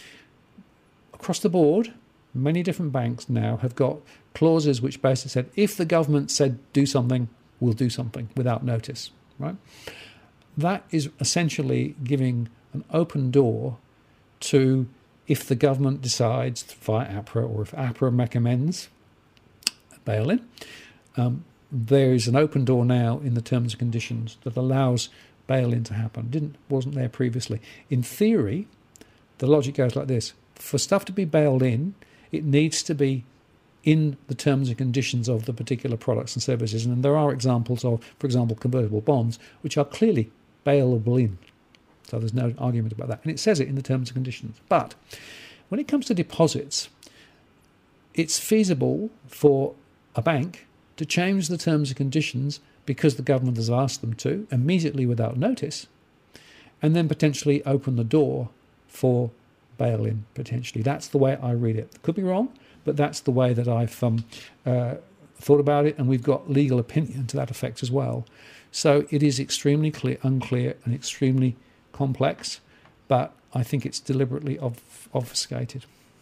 Across the board, many different banks now have got clauses which basically said, if the government said do something, we'll do something without notice, right? That is essentially giving an open door to, if the government decides via APRA, or if APRA recommends bail-in, um, there is an open door now in the terms and conditions that allows bail-in to happen. Didn't wasn't there previously. In theory, the logic goes like this: for stuff to be bailed in, it needs to be in the terms and conditions of the particular products and services. And there are examples of, for example, convertible bonds, which are clearly bailable in. So there's no argument about that. And it says it in the terms and conditions. But when it comes to deposits, it's feasible for a bank to change the terms and conditions because the government has asked them to, immediately without notice, and then potentially open the door for bail-in, potentially. That's the way I read it. Could be wrong, but that's the way that I've um, uh, thought about it, and we've got legal opinion to that effect as well. So it is extremely clear, unclear and extremely complex, but I think it's deliberately obf- obfuscated.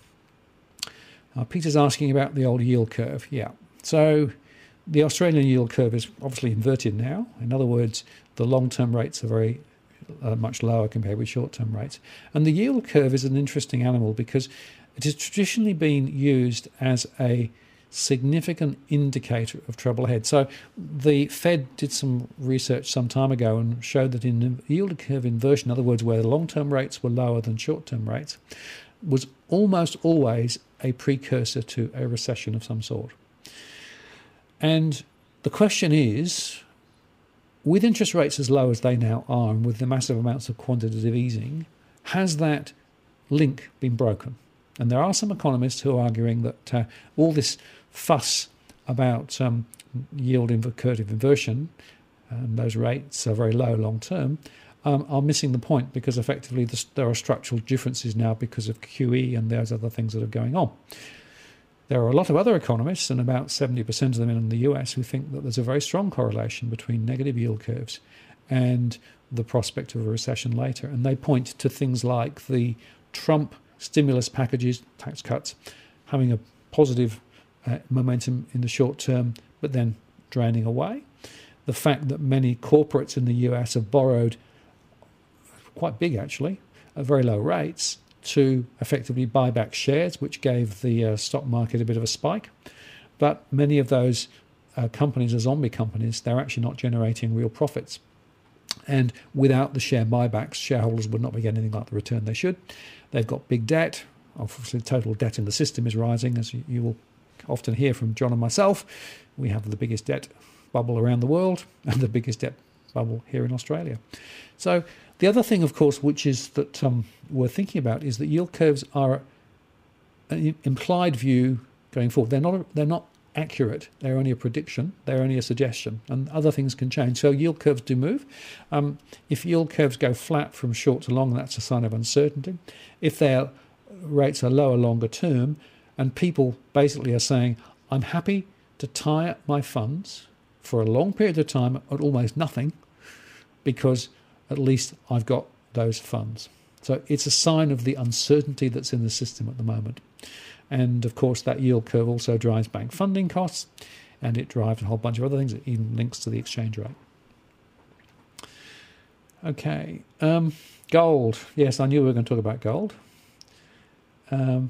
Uh, Peter's asking about the old yield curve. Yeah. So the Australian yield curve is obviously inverted now. In other words, the long-term rates are very uh, much lower compared with short-term rates. And the yield curve is an interesting animal because it has traditionally been used as a significant indicator of trouble ahead. So the Fed did some research some time ago and showed that in the yield curve inversion, in other words, where the long-term rates were lower than short-term rates, was almost always a precursor to a recession of some sort. And the question is, with interest rates as low as they now are and with the massive amounts of quantitative easing, has that link been broken? And there are some economists who are arguing that uh, all this fuss about um, yield inv- curve inversion, and those rates are very low long term, um, are missing the point, because effectively this, there are structural differences now because of Q E and those other things that are going on. There are a lot of other economists, and about seventy percent of them in the U S, who think that there's a very strong correlation between negative yield curves and the prospect of a recession later. And they point to things like the Trump stimulus packages, tax cuts, having a positive uh, momentum in the short term, but then draining away. The fact that many corporates in the U S have borrowed, quite big actually, at very low rates, to effectively buy back shares, which gave the uh, stock market a bit of a spike. But many of those uh, companies are zombie companies. They're actually not generating real profits. And without the share buybacks, shareholders would not be getting anything like the return they should. They've got big debt. Obviously, the total debt in the system is rising, as you, you will often hear from John and myself. We have the biggest debt bubble around the world and the biggest debt bubble here in Australia. So the other thing, of course, which is that um, we're thinking about is that yield curves are an implied view going forward. They're not, they're not accurate. They're only a prediction. They're only a suggestion, and other things can change. So yield curves do move. Um, if yield curves go flat from short to long, that's a sign of uncertainty. If their rates are lower longer term, and people basically are saying, I'm happy to tie up my funds for a long period of time at almost nothing, because at least I've got those funds. So it's a sign of the uncertainty that's in the system at the moment. And of course, that yield curve also drives bank funding costs, and it drives a whole bunch of other things. It even links to the exchange rate. Okay, um, gold. Yes, I knew we were going to talk about gold. Um,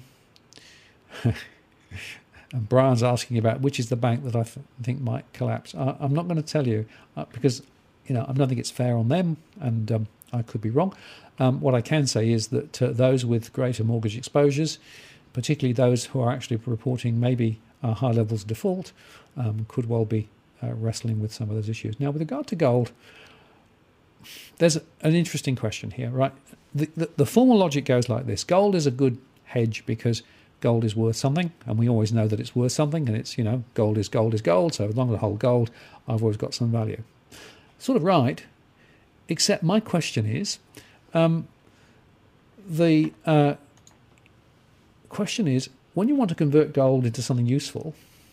and Brian's asking about which is the bank that I th- think might collapse. I, I'm not going to tell you uh, because you know I don't think it's fair on them, and um, I could be wrong. Um, what I can say is that uh, those with greater mortgage exposures, particularly those who are actually reporting maybe uh, high levels of default, um, could well be uh, wrestling with some of those issues. Now, with regard to gold, there's an interesting question here, right? The, the, the formal logic goes like this. Gold is a good hedge because gold is worth something, and we always know that it's worth something, and it's, you know, gold is gold is gold, so as long as I hold gold, I've always got some value. Sort of right, except my question is, um, the... Uh, question is, when you want to convert gold into something useful,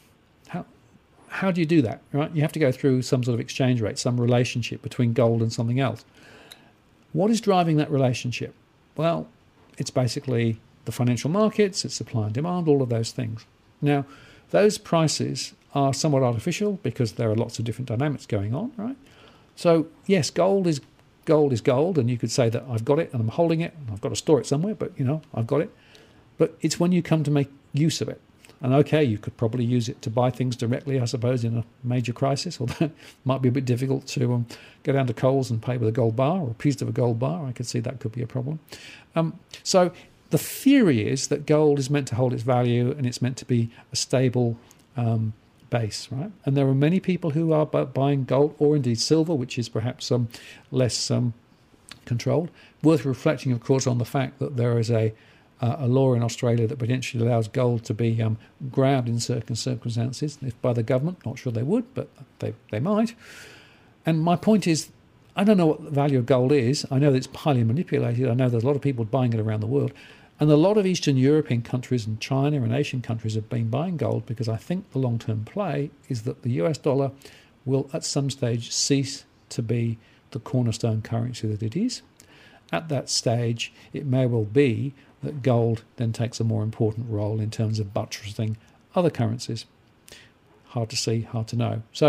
how how do you do that, right? You have to go through some sort of exchange rate, some relationship between gold and something else. What is driving that relationship? Well, it's basically the financial markets, it's supply and demand, all of those things. Now, those prices are somewhat artificial because there are lots of different dynamics going on, right? So, yes, gold is gold is gold, and you could say that I've got it and I'm holding it and I've got to store it somewhere, but, you know, I've got it. But it's when you come to make use of it. And, okay, you could probably use it to buy things directly, I suppose, in a major crisis, although it might be a bit difficult to um, go down to Coles and pay with a gold bar or a piece of a gold bar. I could see that could be a problem. Um, so the theory is that gold is meant to hold its value and it's meant to be a stable um, base, right? And there are many people who are buying gold or indeed silver, which is perhaps um, less um, controlled. Worth reflecting, of course, on the fact that there is a Uh, a law in Australia that potentially allows gold to be um, grabbed in certain circumstances, if by the government. Not sure they would, but they, they might. And my point is, I don't know what the value of gold is. I know that it's highly manipulated. I know there's a lot of people buying it around the world. And a lot of Eastern European countries and China and Asian countries have been buying gold because I think the long-term play is that the U S dollar will at some stage cease to be the cornerstone currency that it is. At that stage, it may well be that gold then takes a more important role in terms of buttressing other currencies. Hard to see, hard to know. So,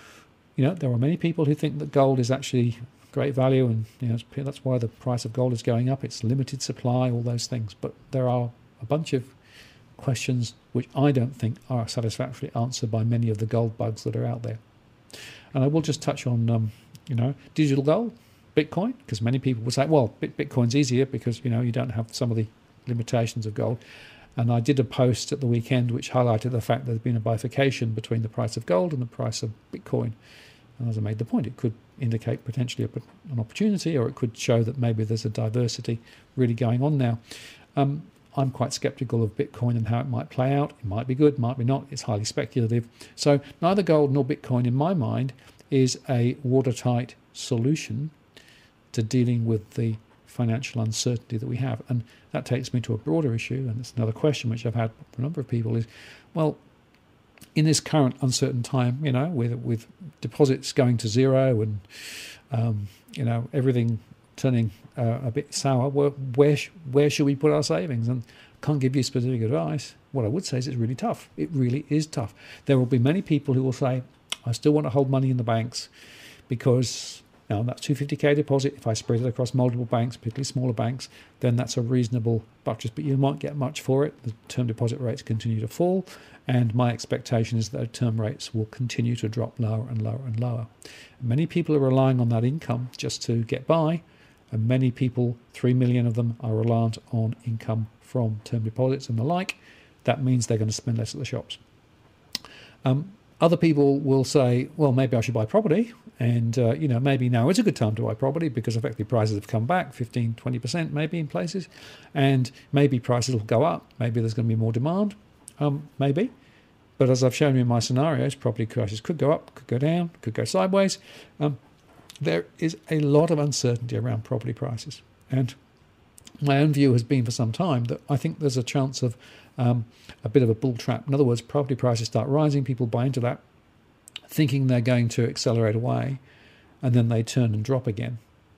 you know, there are many people who think that gold is actually great value, and you know that's why the price of gold is going up. It's limited supply, all those things. But there are a bunch of questions which I don't think are satisfactorily answered by many of the gold bugs that are out there. And I will just touch on, um, you know, digital gold, Bitcoin, because many people will say, well, Bitcoin's easier because, you know, you don't have some of the limitations of gold. And I did a post at the weekend which highlighted the fact that there's been a bifurcation between the price of gold and the price of Bitcoin. And as I made the point, it could indicate potentially a, an opportunity, or it could show that maybe there's a diversity really going on now. Um, I'm quite sceptical of Bitcoin and how it might play out. It might be good, might be not. It's highly speculative. So neither gold nor Bitcoin, in my mind, is a watertight solution to dealing with the financial uncertainty that we have. And that takes me to a broader issue, and it's another question which I've had from a number of people is, well, in this current uncertain time, you know, with with deposits going to zero and, um, you know, everything turning uh, a bit sour, where, where, where should we put our savings? And can't give you specific advice. What I would say is it's really tough. It really is tough. There will be many people who will say, I still want to hold money in the banks because... Now, that's two hundred fifty k deposit. If I spread it across multiple banks, particularly smaller banks, then that's a reasonable buttress, but you won't get much for it. The term deposit rates continue to fall, and my expectation is that term rates will continue to drop lower and lower and lower. Many people are relying on that income just to get by, and many people, three million of them, are reliant on income from term deposits and the like. That means they're going to spend less at the shops. Um, Other people will say, well, maybe I should buy property. And, uh, you know, maybe now is a good time to buy property because effectively prices have come back fifteen, twenty percent maybe in places. And maybe prices will go up. Maybe there's going to be more demand. Um, maybe. But as I've shown you in my scenarios, property prices could go up, could go down, could go sideways. Um, there is a lot of uncertainty around property prices. And my own view has been for some time that I think there's a chance of um, a bit of a bull trap. In other words, property prices start rising, people buy into that, thinking they're going to accelerate away, and then they turn and drop again.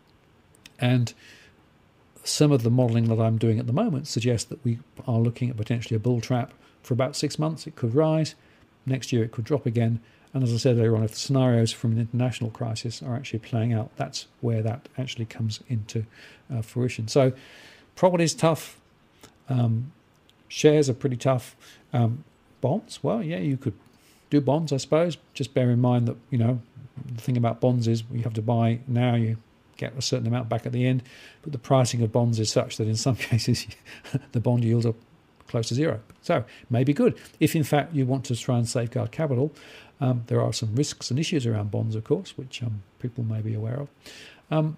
And some of the modelling that I'm doing at the moment suggests that we are looking at potentially a bull trap for about six months. It could rise. Next year it could drop again. And as I said earlier on, if the scenarios from an international crisis are actually playing out, that's where that actually comes into uh, fruition. So property is tough. Um, shares are pretty tough. Um, bonds, well, yeah, you could do bonds, I suppose. Just bear in mind that, you know, the thing about bonds is you have to buy now, you get a certain amount back at the end. But the pricing of bonds is such that in some cases the bond yields are close to zero. So it may be good. If in fact you want to try and safeguard capital, um, there are some risks and issues around bonds, of course, which um, people may be aware of. Um,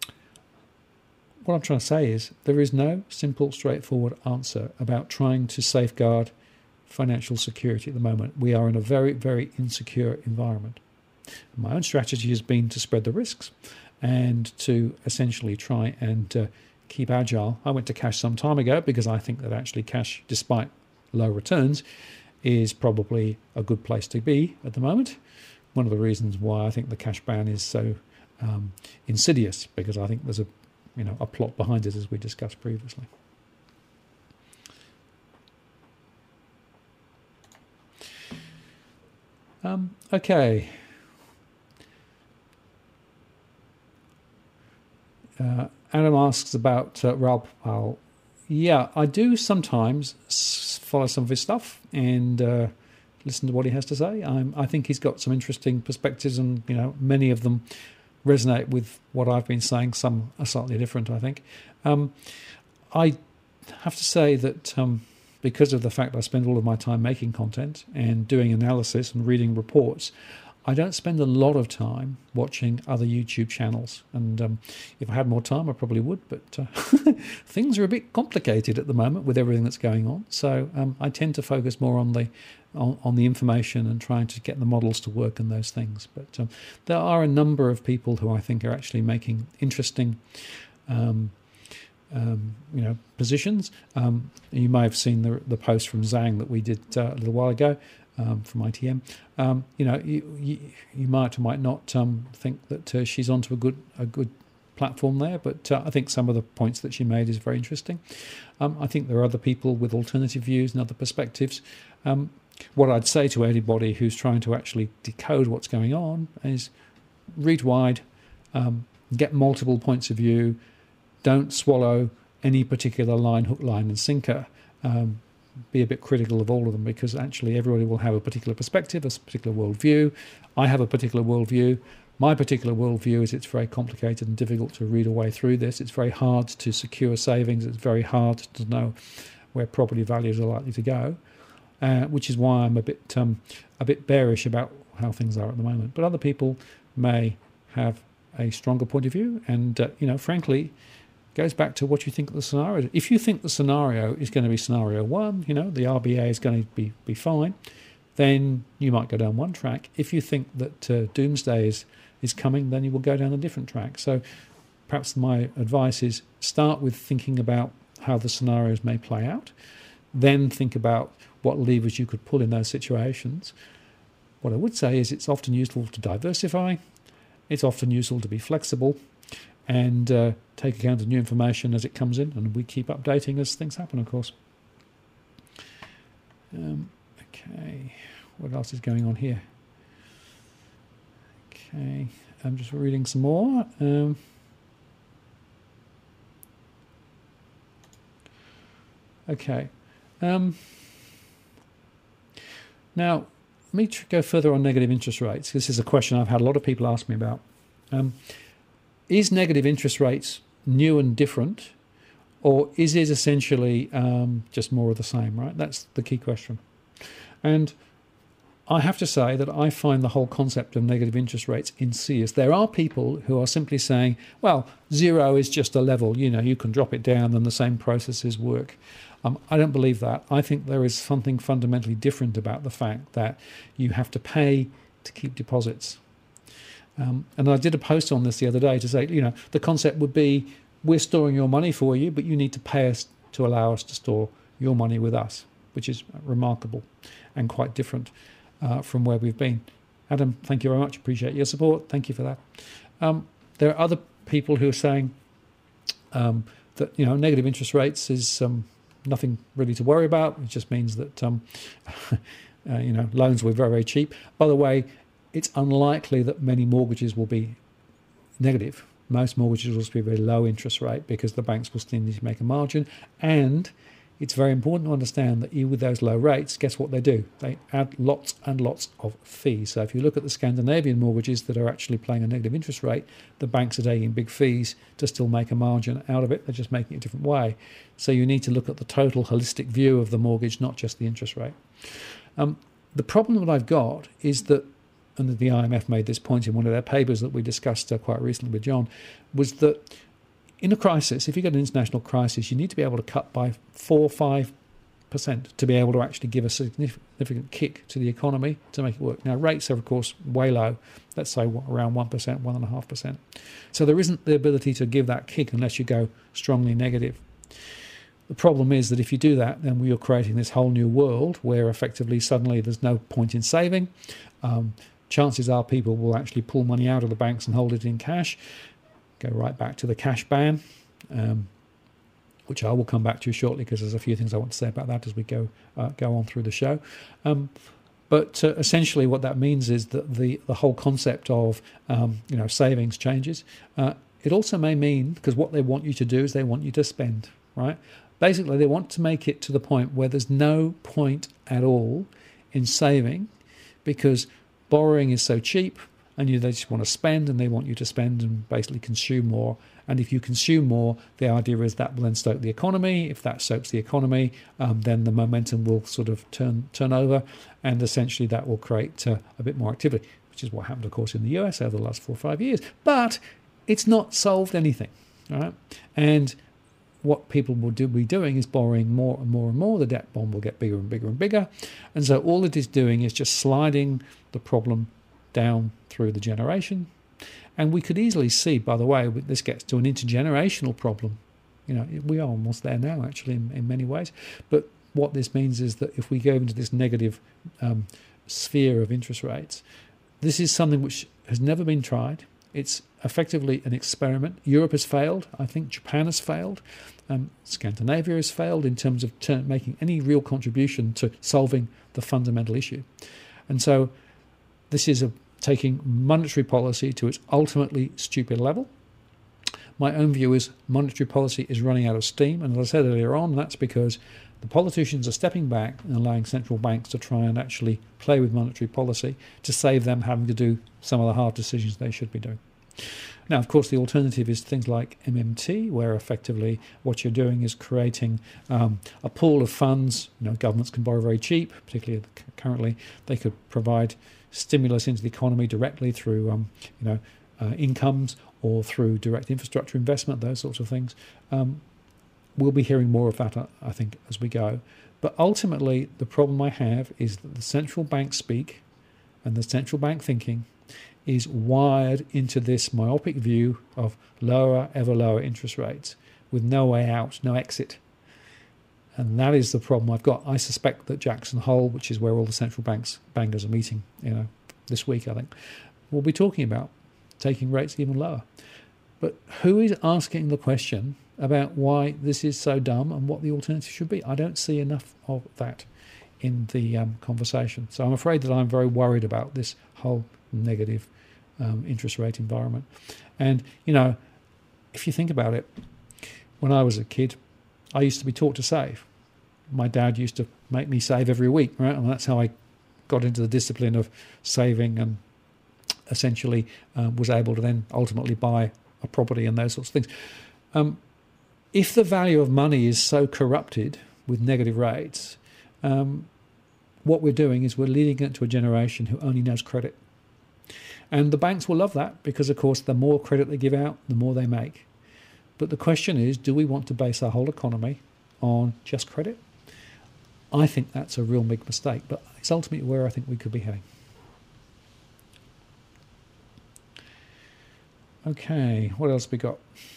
what I'm trying to say is there is no simple, straightforward answer about trying to safeguard financial security at the moment. We are in a very, very insecure environment. My own strategy has been to spread the risks and to essentially try and uh, keep agile. I went to cash some time ago because I think that actually cash, despite low returns is probably a good place to be at the moment. One of the reasons why I think the cash ban is so um, insidious, because I think there's a you know a plot behind it, as we discussed previously. Um, okay. Uh, Adam asks about uh, Raoul Pal. Yeah, I do sometimes follow some of his stuff and uh, listen to what he has to say. I'm, I think he's got some interesting perspectives, and you know, many of them resonate with what I've been saying. Some are slightly different, I think. Um, I have to say that um, because of the fact I spend all of my time making content and doing analysis and reading reports, I don't spend a lot of time watching other YouTube channels. And um, if I had more time, I probably would. But uh, things are a bit complicated at the moment with everything that's going on. So um, I tend to focus more on the on, on the information and trying to get the models to work and those things. But um, there are a number of people who I think are actually making interesting um, um, you know, positions. Um, you may have seen the, the post from Zhang that we did uh, a little while ago. Um, from I T M, um, you know, you, you, you might or might not um, think that uh, she's onto a good a good platform there, but uh, I think some of the points that she made is very interesting. Um, I think there are other people with alternative views and other perspectives. Um, what I'd say to anybody who's trying to actually decode what's going on is read wide, um, get multiple points of view, don't swallow any particular line, hook, line, and sinker. Um, be a bit critical of all of them, because actually everybody will have a particular perspective, a particular worldview. I have a particular worldview. My particular worldview is it's very complicated and difficult to read a way through this. It's very hard to secure savings. It's very hard to know where property values are likely to go, uh, which is why I'm a bit um, a bit bearish about how things are at the moment. But other people may have a stronger point of view, and uh, you know, frankly, goes back to what you think of the scenario. If you think the scenario is going to be scenario one, you know, the R B A is going to be, be fine, then you might go down one track. If you think that uh, doomsday is, is coming, then you will go down a different track. So perhaps my advice is start with thinking about how the scenarios may play out, then think about what levers you could pull in those situations. What I would say is it's often useful to diversify. It's often useful to be flexible and uh, take account of new information as it comes in, and we keep updating as things happen, of course. Um, okay, what else is going on here? Okay, I'm just reading some more. Um, okay. Um, now, let me go further on negative interest rates. This is a question I've had a lot of people ask me about. Um, Is negative interest rates new and different, or is it essentially um, just more of the same, right? That's the key question. And I have to say that I find the whole concept of negative interest rates insidious. There are people who are simply saying, well, zero is just a level, you know, you can drop it down and the same processes work. Um, I don't believe that. I think there is something fundamentally different about the fact that you have to pay to keep deposits. Um, and I did a post on this the other day to say, you know, the concept would be we're storing your money for you, but you need to pay us to allow us to store your money with us, which is remarkable and quite different uh, from where we've been. Adam, thank you very much. Appreciate your support. Thank you for that. Um, there are other people who are saying um, that, you know, negative interest rates is um, nothing really to worry about. It just means that, um, uh, you know, loans were very, very cheap. By the way, it's unlikely that many mortgages will be negative. Most mortgages will be a very low interest rate because the banks will still need to make a margin. And it's very important to understand that even with those low rates, guess what they do? They add lots and lots of fees. So if you look at the Scandinavian mortgages that are actually paying a negative interest rate, the banks are taking big fees to still make a margin out of it. They're just making it a different way. So you need to look at the total holistic view of the mortgage, not just the interest rate. Um, the problem that I've got is that, and the I M F made this point in one of their papers that we discussed uh, quite recently with John, was that in a crisis, if you get an international crisis, you need to be able to cut by four or five percent to be able to actually give a significant kick to the economy to make it work. Now, rates are, of course, way low. Let's say around one percent, one point five percent. So there isn't the ability to give that kick unless you go strongly negative. The problem is that if you do that, then we are creating this whole new world where effectively suddenly there's no point in saving. Um, chances are people will actually pull money out of the banks and hold it in cash. Go right back to the cash ban, um, which I will come back to shortly because there's a few things I want to say about that as we go uh, go on through the show. Um, but uh, essentially what that means is that the, the whole concept of um, you know savings changes. Uh, it also may mean, because what they want you to do is they want you to spend, right? Basically, they want to make it to the point where there's no point at all in saving because borrowing is so cheap and you they just want to spend and they want you to spend and basically consume more. And if you consume more, the idea is that will then stoke the economy. If that stokes the economy, um, then the momentum will sort of turn turn over and essentially that will create uh, a bit more activity, which is what happened, of course, in the U S over the last four or five years. But it's not solved anything, right? And what people will do, be doing is borrowing more and more and more. The debt bomb will get bigger and bigger and bigger. And so all it is doing is just sliding the problem down through the generation. And we could easily see, by the way, this gets to an intergenerational problem. You know, we are almost there now, actually, in, in many ways. But what this means is that if we go into this negative um, sphere of interest rates, this is something which has never been tried. It's effectively an experiment. Europe has failed. I think Japan has failed. Um, Scandinavia has failed in terms of turn, making any real contribution to solving the fundamental issue. And so this is a, taking monetary policy to its ultimately stupid level. My own view is monetary policy is running out of steam. And as I said earlier on, that's because the politicians are stepping back and allowing central banks to try and actually play with monetary policy to save them having to do some of the hard decisions they should be doing. Now, of course, the alternative is things like M M T, where effectively what you're doing is creating um, a pool of funds. You know, governments can borrow very cheap, particularly currently. They could provide stimulus into the economy directly through, um, you know, uh, incomes or through direct infrastructure investment, those sorts of things. Um, we'll be hearing more of that, I think, as we go. But ultimately, the problem I have is that the central bank speak and the central bank thinking is wired into this myopic view of lower, ever lower interest rates with no way out, no exit. And that is the problem I've got. I suspect that Jackson Hole, which is where all the central banks bankers are meeting, you know, this week, I think, will be talking about taking rates even lower. But who is asking the question about why this is so dumb and what the alternative should be? I don't see enough of that in the um, conversation. So I'm afraid that I'm very worried about this whole negative um, interest rate environment. And, you know, if you think about it, when I was a kid, I used to be taught to save. My dad used to make me save every week, right? And that's how I got into the discipline of saving and essentially uh, was able to then ultimately buy a property and those sorts of things. Um, if the value of money is so corrupted with negative rates, um, what we're doing is we're leading it to a generation who only knows credit. And the banks will love that because, of course, the more credit they give out, the more they make. But the question is, do we want to base our whole economy on just credit? I think that's a real big mistake, but it's ultimately where I think we could be heading. Okay, what else have we got?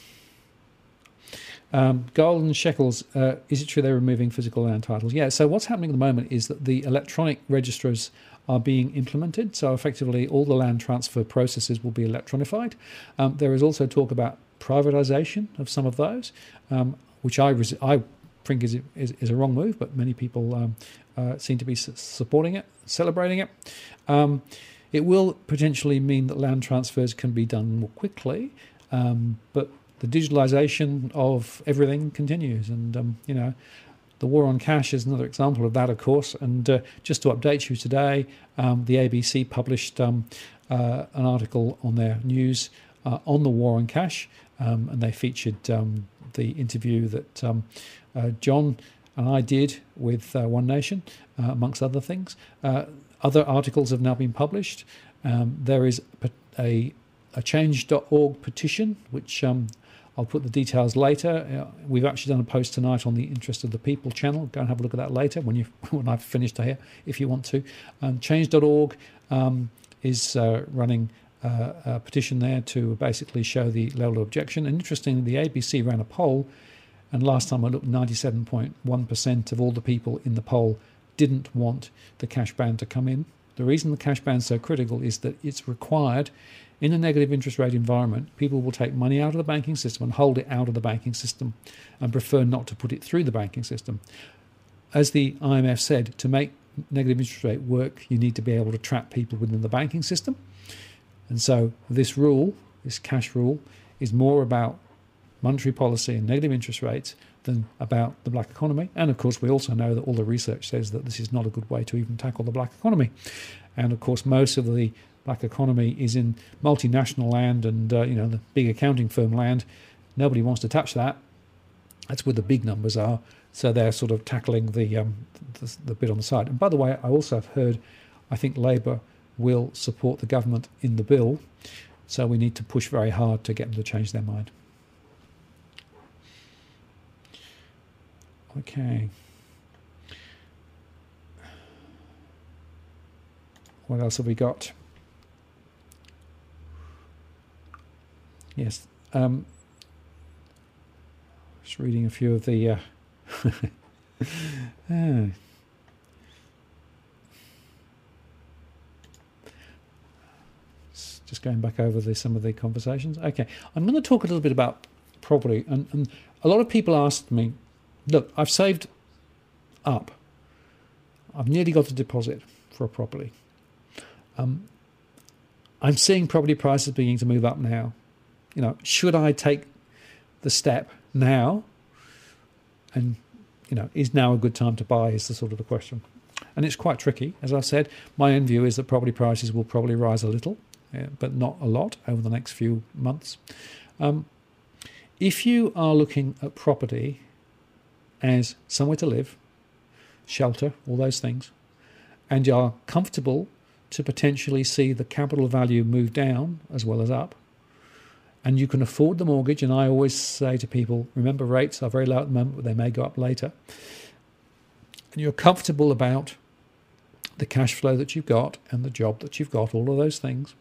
Um, golden shekels, uh, is it true they're removing physical land titles? Yeah, so what's happening at the moment is that the electronic registers are being implemented. So effectively all the land transfer processes will be electronified. Um, there is also talk about privatisation of some of those, um, which I, res- I think is, is, is a wrong move, but many people um, uh, seem to be su- supporting it, celebrating it. Um, it will potentially mean that land transfers can be done more quickly, um, but the digitalisation of everything continues. And, um, you know, the war on cash is another example of that, of course. And uh, just to update you today, um, the A B C published um, uh, an article on their news uh, on the war on cash, um, and they featured um, the interview that um, uh, John and I did with uh, One Nation, uh, amongst other things. Uh, other articles have now been published. Um, there is a, a change dot org petition, which um, I'll put the details later. Uh, we've actually done a post tonight on the Interest of the People channel. Go and have a look at that later when you when I've finished here, if you want to. Um, change dot org um, is uh, running uh, a petition there to basically show the level of objection. And interestingly, the A B C ran a poll, And last time I looked, ninety-seven point one percent of all the people in the poll didn't want the cash ban to come in. The reason the cash ban is so critical is that it's required in a negative interest rate environment. People will take money out of the banking system and hold it out of the banking system and prefer not to put it through the banking system. As the I M F said, to make negative interest rate work, you need to be able to trap people within the banking system. And so this rule, this cash rule, is more about monetary policy and negative interest rates than about the black economy. And of course, we also know that all the research says that this is not a good way to even tackle the black economy. And of course, most of the black economy is in multinational land and uh, you know the big accounting firm land. Nobody wants to touch that. That's where the big numbers are. So they're sort of tackling the, um, the the bit on the side. And by the way, I also have heard, I think Labour will support the government in the bill. So we need to push very hard to get them to change their mind. Okay. What else have we got? Yes. Um, just reading a few of the... Uh, ah. Just going back over the, some of the conversations. Okay. I'm going to talk a little bit about property. And, and a lot of people asked me, look, I've saved up. I've nearly got a deposit for a property. Um, I'm seeing property prices beginning to move up now. You know, should I take the step now? And, you know, is now a good time to buy is the sort of the question. And it's quite tricky. As I've said, my own view is that property prices will probably rise a little, yeah, but not a lot over the next few months. Um, if you are looking at property as somewhere to live, shelter, all those things, and you are comfortable to potentially see the capital value move down as well as up, and you can afford the mortgage, and I always say to people, remember rates are very low at the moment, but they may go up later, and you're comfortable about the cash flow that you've got and the job that you've got, all of those things,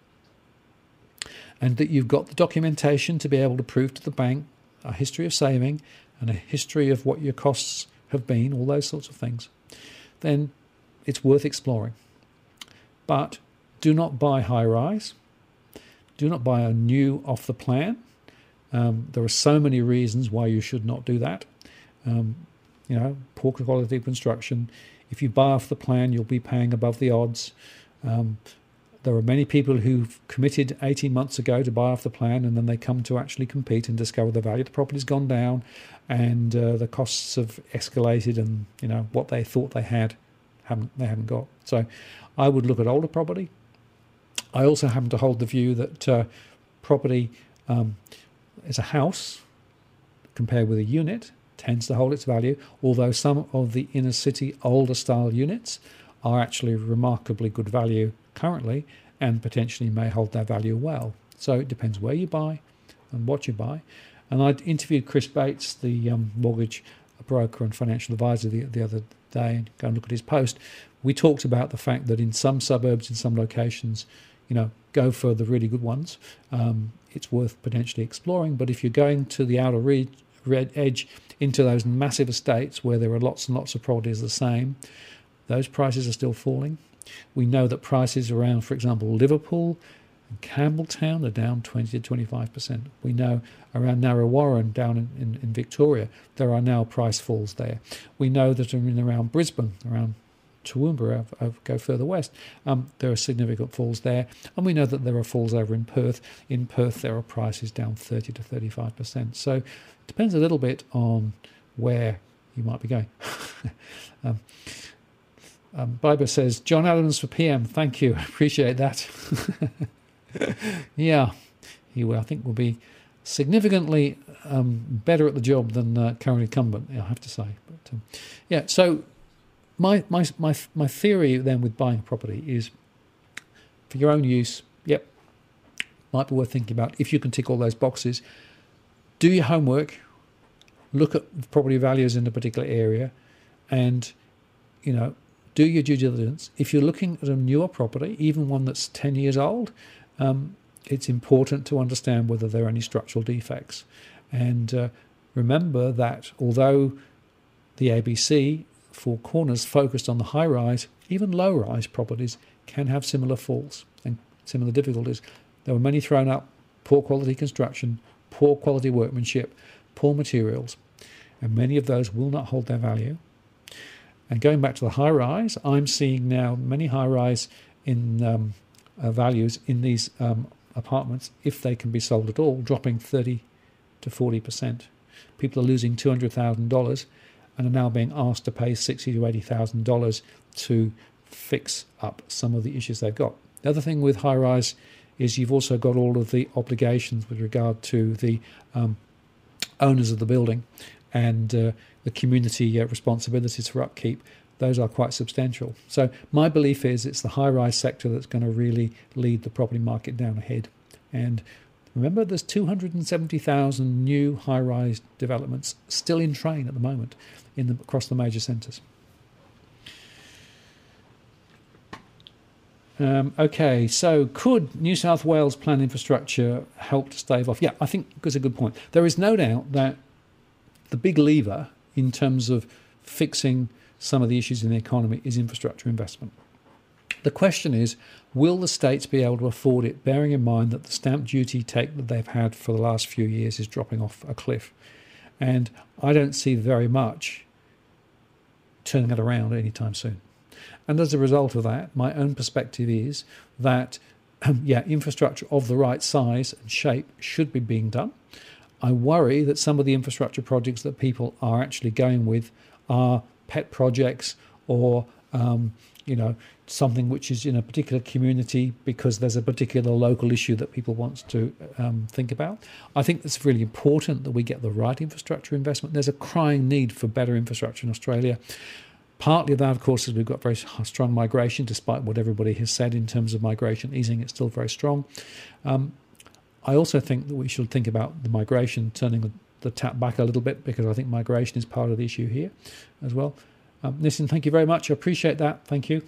and that you've got the documentation to be able to prove to the bank a history of saving and a history of what your costs have been, all those sorts of things, then it's worth exploring. But do not buy high-rise. Do not buy a new off-the-plan. Um, there are so many reasons why you should not do that. Um, you know, poor quality of construction. If you buy off the plan, you'll be paying above the odds. Um, there are many people who've committed eighteen months ago to buy off the plan, and then they come to actually compete and discover the value of the property's gone down, and uh, the costs have escalated, and you know what they thought they had, haven't they haven't got. So, I would look at older property. I also happen to hold the view that uh, property um, is a house compared with a unit tends to hold its value, although some of the inner city older style units are actually remarkably good value currently and potentially may hold their value well. So it depends where you buy and what you buy. And I interviewed Chris Bates, the um, mortgage broker and financial advisor, the, the other day, and go and look at his post. We talked about the fact that in some suburbs, in some locations, you know, go for the really good ones. Um, it's worth potentially exploring. But if you're going to the outer re- red edge into those massive estates where there are lots and lots of properties the same, those prices are still falling. We know that prices around, for example, Liverpool and Campbelltown are down twenty to twenty-five percent. We know around Narre Warren down in, in, in Victoria, there are now price falls there. We know that in around Brisbane, around Toowoomba, uh, uh, go further west, um, there are significant falls there. And we know that there are falls over in Perth. In Perth, there are prices down thirty to thirty-five percent. So it depends a little bit on where you might be going. um, um, Biber says, John Adams for P M. Thank you. I appreciate that. Yeah, he will, I think will be significantly um, better at the job than uh, current incumbent, I have to say. But um, yeah, so My my my my theory then with buying a property is for your own use. Yep, might be worth thinking about if you can tick all those boxes. Do your homework, look at property values in a particular area, and you know do your due diligence. If you're looking at a newer property, even one that's ten years old, um, it's important to understand whether there are any structural defects, and uh, remember that although the A B C Four Corners focused on the high-rise, even low-rise properties can have similar falls and similar difficulties. There were many thrown up, poor quality construction, poor quality workmanship, poor materials, and many of those will not hold their value. And going back to the high-rise, I'm seeing now many high-rise in um, uh, values in these um, apartments, if they can be sold at all, dropping thirty to forty percent. People are losing two hundred thousand dollars and are now being asked to pay sixty thousand to eighty thousand dollars to fix up some of the issues they've got. The other thing with high-rise is you've also got all of the obligations with regard to the um, owners of the building and uh, the community uh, responsibilities for upkeep. Those are quite substantial. So my belief is it's the high-rise sector that's going to really lead the property market down ahead. And remember, there's two hundred seventy thousand new high-rise developments still in train at the moment in the, across the major centres. Um, okay, so could New South Wales plan infrastructure help to stave off? Yeah, I think it's a good point. There is no doubt that the big lever in terms of fixing some of the issues in the economy is infrastructure investment. The question is, will the states be able to afford it, bearing in mind that the stamp duty take that they've had for the last few years is dropping off a cliff? And I don't see very much turning it around anytime soon. And as a result of that, my own perspective is that, um, yeah, infrastructure of the right size and shape should be being done. I worry that some of the infrastructure projects that people are actually going with are pet projects or, um, you know, something which is in a particular community because there's a particular local issue that people want to um, think about. I think it's really important that we get the right infrastructure investment. There's a crying need for better infrastructure in Australia. Partly of that, of course, is we've got very strong migration, despite what everybody has said in terms of migration easing, it's still very strong. Um, I also think that we should think about the migration, turning the, the tap back a little bit, because I think migration is part of the issue here as well. Um, Nissan, thank you very much. I appreciate that. Thank you.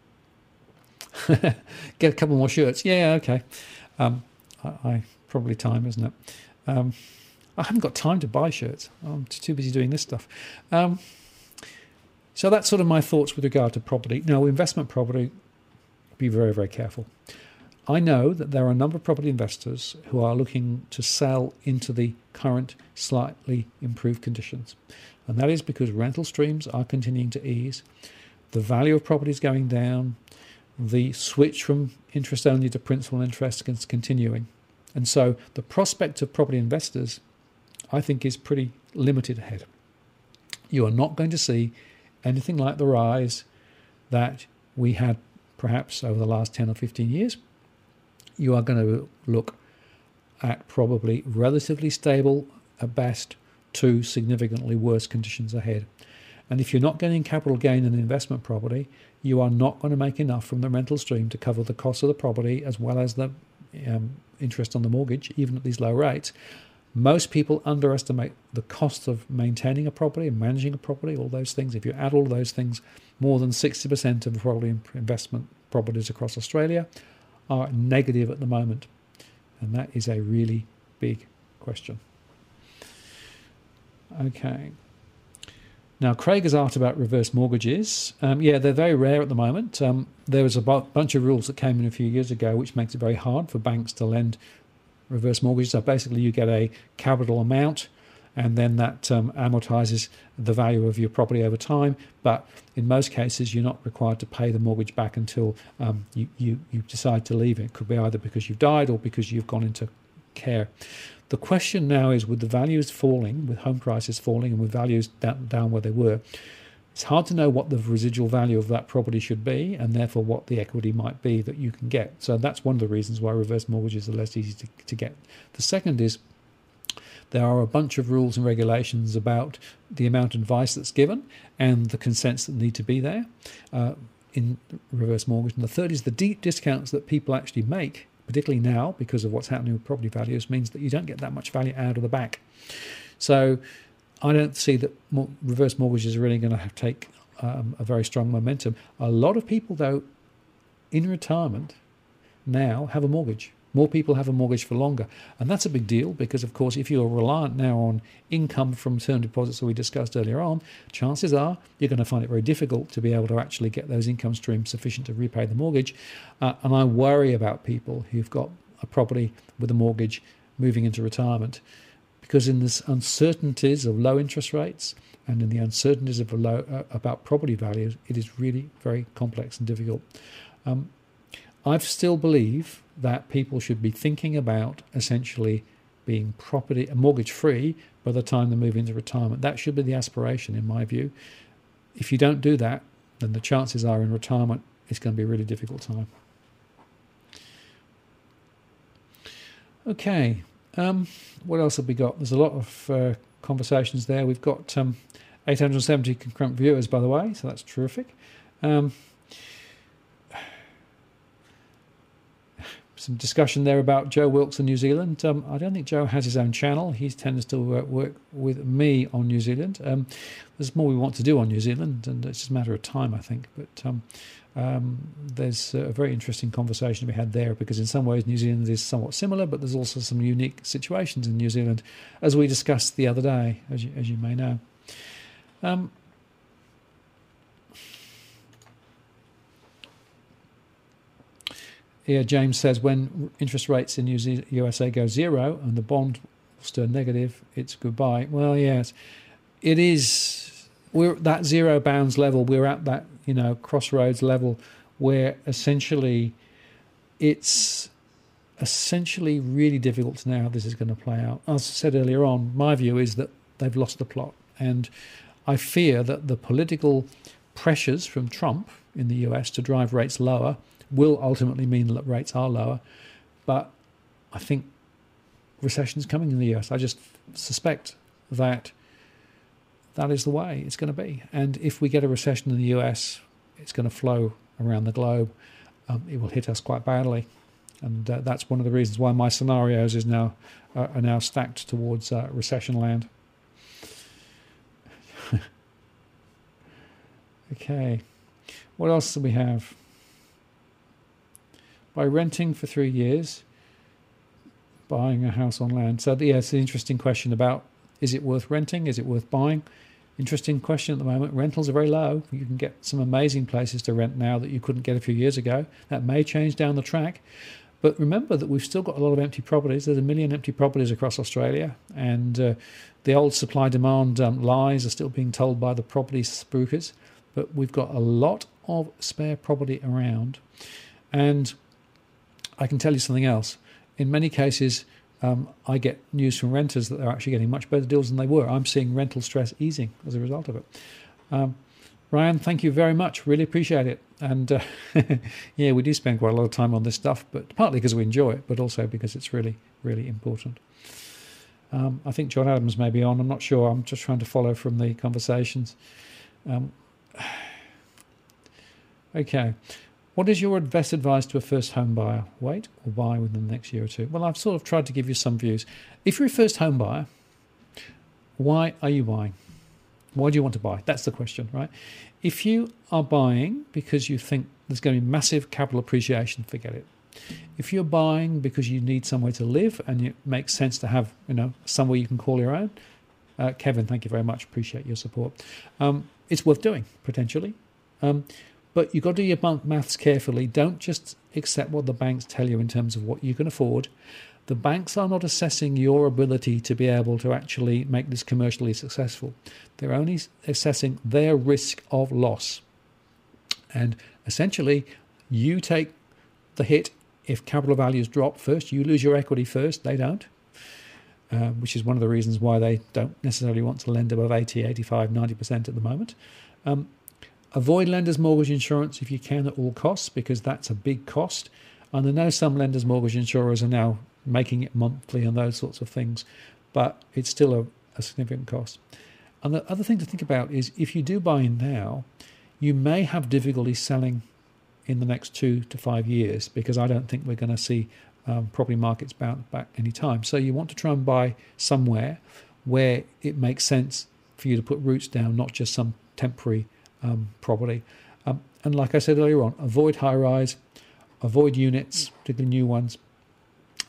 Get a couple more shirts. Yeah, okay. Um, I, I probably time, isn't it? Um, I haven't got time to buy shirts. I'm too busy doing this stuff. Um, So that's sort of my thoughts with regard to property. Now, investment property, be very, very careful. I know that there are a number of property investors who are looking to sell into the current slightly improved conditions. And that is because rental streams are continuing to ease. The value of property is going down. The switch from interest only to principal interest is continuing. And so the prospect of property investors, I think, is pretty limited ahead. You are not going to see anything like the rise that we had perhaps over the last ten or fifteen years. You are going to look at probably relatively stable at best to significantly worse conditions ahead. And if you're not getting capital gain in investment property, you are not going to make enough from the rental stream to cover the cost of the property as well as the um, interest on the mortgage, even at these low rates. Most people underestimate the cost of maintaining a property and managing a property, all those things. If you add all those things, more than sixty percent of property investment properties across Australia are negative at the moment. And that is a really big question. Okay. Now, Craig has asked about reverse mortgages. Um, yeah, they're very rare at the moment. Um, there was a b- bunch of rules that came in a few years ago which makes it very hard for banks to lend reverse mortgages. So basically you get a capital amount and then that um, amortizes the value of your property over time. But in most cases, you're not required to pay the mortgage back until um, you, you, you decide to leave it. It could be either because you've died or because you've gone into care. The question now is, with the values falling, with home prices falling and with values down, down where they were, it's hard to know what the residual value of that property should be and therefore what the equity might be that you can get. So that's one of the reasons why reverse mortgages are less easy to, to get. The second is there are a bunch of rules and regulations about the amount of advice that's given and the consents that need to be there uh, in reverse mortgage. And the third is the deep discounts that people actually make, particularly now because of what's happening with property values, means that you don't get that much value out of the back. So I don't see that reverse mortgages are really going to have take um, a very strong momentum. A lot of people, though, in retirement now have a mortgage. More people have a mortgage for longer. And that's a big deal because, of course, if you're reliant now on income from term deposits that we discussed earlier on, chances are you're going to find it very difficult to be able to actually get those income streams sufficient to repay the mortgage. Uh, and I worry about people who've got a property with a mortgage moving into retirement, because in the uncertainties of low interest rates and in the uncertainties of low, uh, about property values, it is really very complex and difficult. Um, I still believe that people should be thinking about essentially being property mortgage free by the time they move into retirement. That should be the aspiration, in my view. If you don't do that, then the chances are in retirement it's going to be a really difficult time. Okay, um, what else have we got? There's a lot of uh, conversations there. We've got um, eight hundred seventy concurrent viewers, by the way, so that's terrific. Um, some discussion there about Joe Wilkes in New Zealand. Um, I don't think Joe has his own channel. He tends to work, work with me on New Zealand. Um, there's more we want to do on New Zealand, and it's just a matter of time, I think. But um, um, there's a very interesting conversation to be had there, because in some ways New Zealand is somewhat similar, but there's also some unique situations in New Zealand, as we discussed the other day, as you, as you may know. Um, Here, James says, when interest rates in the U S A go zero and the bond will turn negative, it's goodbye. Well, yes, it is. We're at that zero bounds level. We're at that, you know, crossroads level where essentially it's essentially really difficult to know how this is going to play out. As I said earlier on, my view is that they've lost the plot. And I fear that the political pressures from Trump in the U S to drive rates lower will ultimately mean that rates are lower. But I think recession is coming in the U S. I just suspect that that is the way it's going to be. And if we get a recession in the U S, it's going to flow around the globe. Um, it will hit us quite badly. And uh, that's one of the reasons why my scenarios is now uh, are now stacked towards uh, recession land. Okay. What else do we have? By renting for three years, buying a house on land. So, yeah, it's an interesting question about, is it worth renting? Is it worth buying? Interesting question at the moment. Rentals are very low. You can get some amazing places to rent now that you couldn't get a few years ago. That may change down the track. But remember that we've still got a lot of empty properties. There's a million empty properties across Australia. And uh, the old supply-demand um, lies are still being told by the property spookers. But we've got a lot of spare property around. And I can tell you something else. In many cases, um, I get news from renters that they're actually getting much better deals than they were. I'm seeing rental stress easing as a result of it. Um, Ryan, thank you very much. Really appreciate it. And uh, yeah, we do spend quite a lot of time on this stuff, but partly because we enjoy it, but also because it's really, really important. Um, I think John Adams may be on. I'm not sure. I'm just trying to follow from the conversations. Um, okay. What is your best advice to a first home buyer? Wait or buy within the next year or two? Well, I've sort of tried to give you some views. If you're a first home buyer, why are you buying? Why do you want to buy? That's the question, right? If you are buying because you think there's going to be massive capital appreciation, forget it. If you're buying because you need somewhere to live and it makes sense to have, you know, somewhere you can call your own, uh, Kevin, thank you very much. Appreciate your support. Um, it's worth doing, potentially. Um, But you've got to do your maths carefully. Don't just accept what the banks tell you in terms of what you can afford. The banks are not assessing your ability to be able to actually make this commercially successful. They're only assessing their risk of loss. And essentially, you take the hit if capital values drop first. You lose your equity first. They don't, uh, which is one of the reasons why they don't necessarily want to lend above eighty, eighty-five, ninety percent at the moment. Um, Avoid lenders' mortgage insurance if you can at all costs, because that's a big cost. And I know some lenders' mortgage insurers are now making it monthly and those sorts of things, but it's still a, a significant cost. And the other thing to think about is if you do buy in now, you may have difficulty selling in the next two to five years, because I don't think we're going to see um, property markets bounce back any time. So you want to try and buy somewhere where it makes sense for you to put roots down, not just some temporary Um, property. Um, and like I said earlier on, avoid high-rise, avoid units, particularly new ones.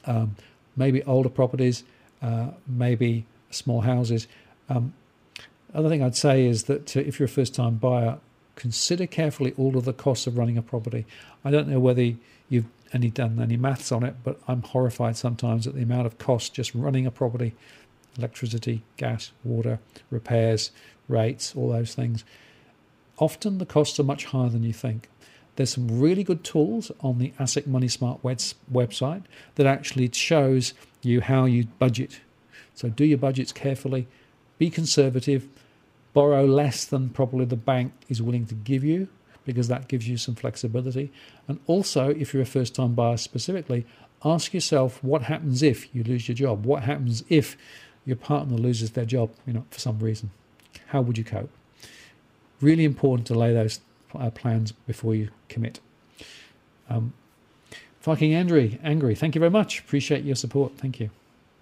um, maybe older properties, uh, maybe small houses. Um, other thing I'd say is that uh, if you're a first-time buyer, consider carefully all of the costs of running a property. I don't know whether you've any done any maths on it, but I'm horrified sometimes at the amount of cost just running a property: electricity, gas, water, repairs, rates, all those things. Often the costs are much higher than you think. There's some really good tools on the ASIC Money Smart website that actually shows you how you budget. So do your budgets carefully, be conservative, borrow less than probably the bank is willing to give you, because that gives you some flexibility. And also, if you're a first-time buyer specifically, ask yourself what happens if you lose your job? What happens if your partner loses their job, you know, for some reason? How would you cope? Really important to lay those uh, plans before you commit. Um, fucking angry, angry. Thank you very much. Appreciate your support. Thank you.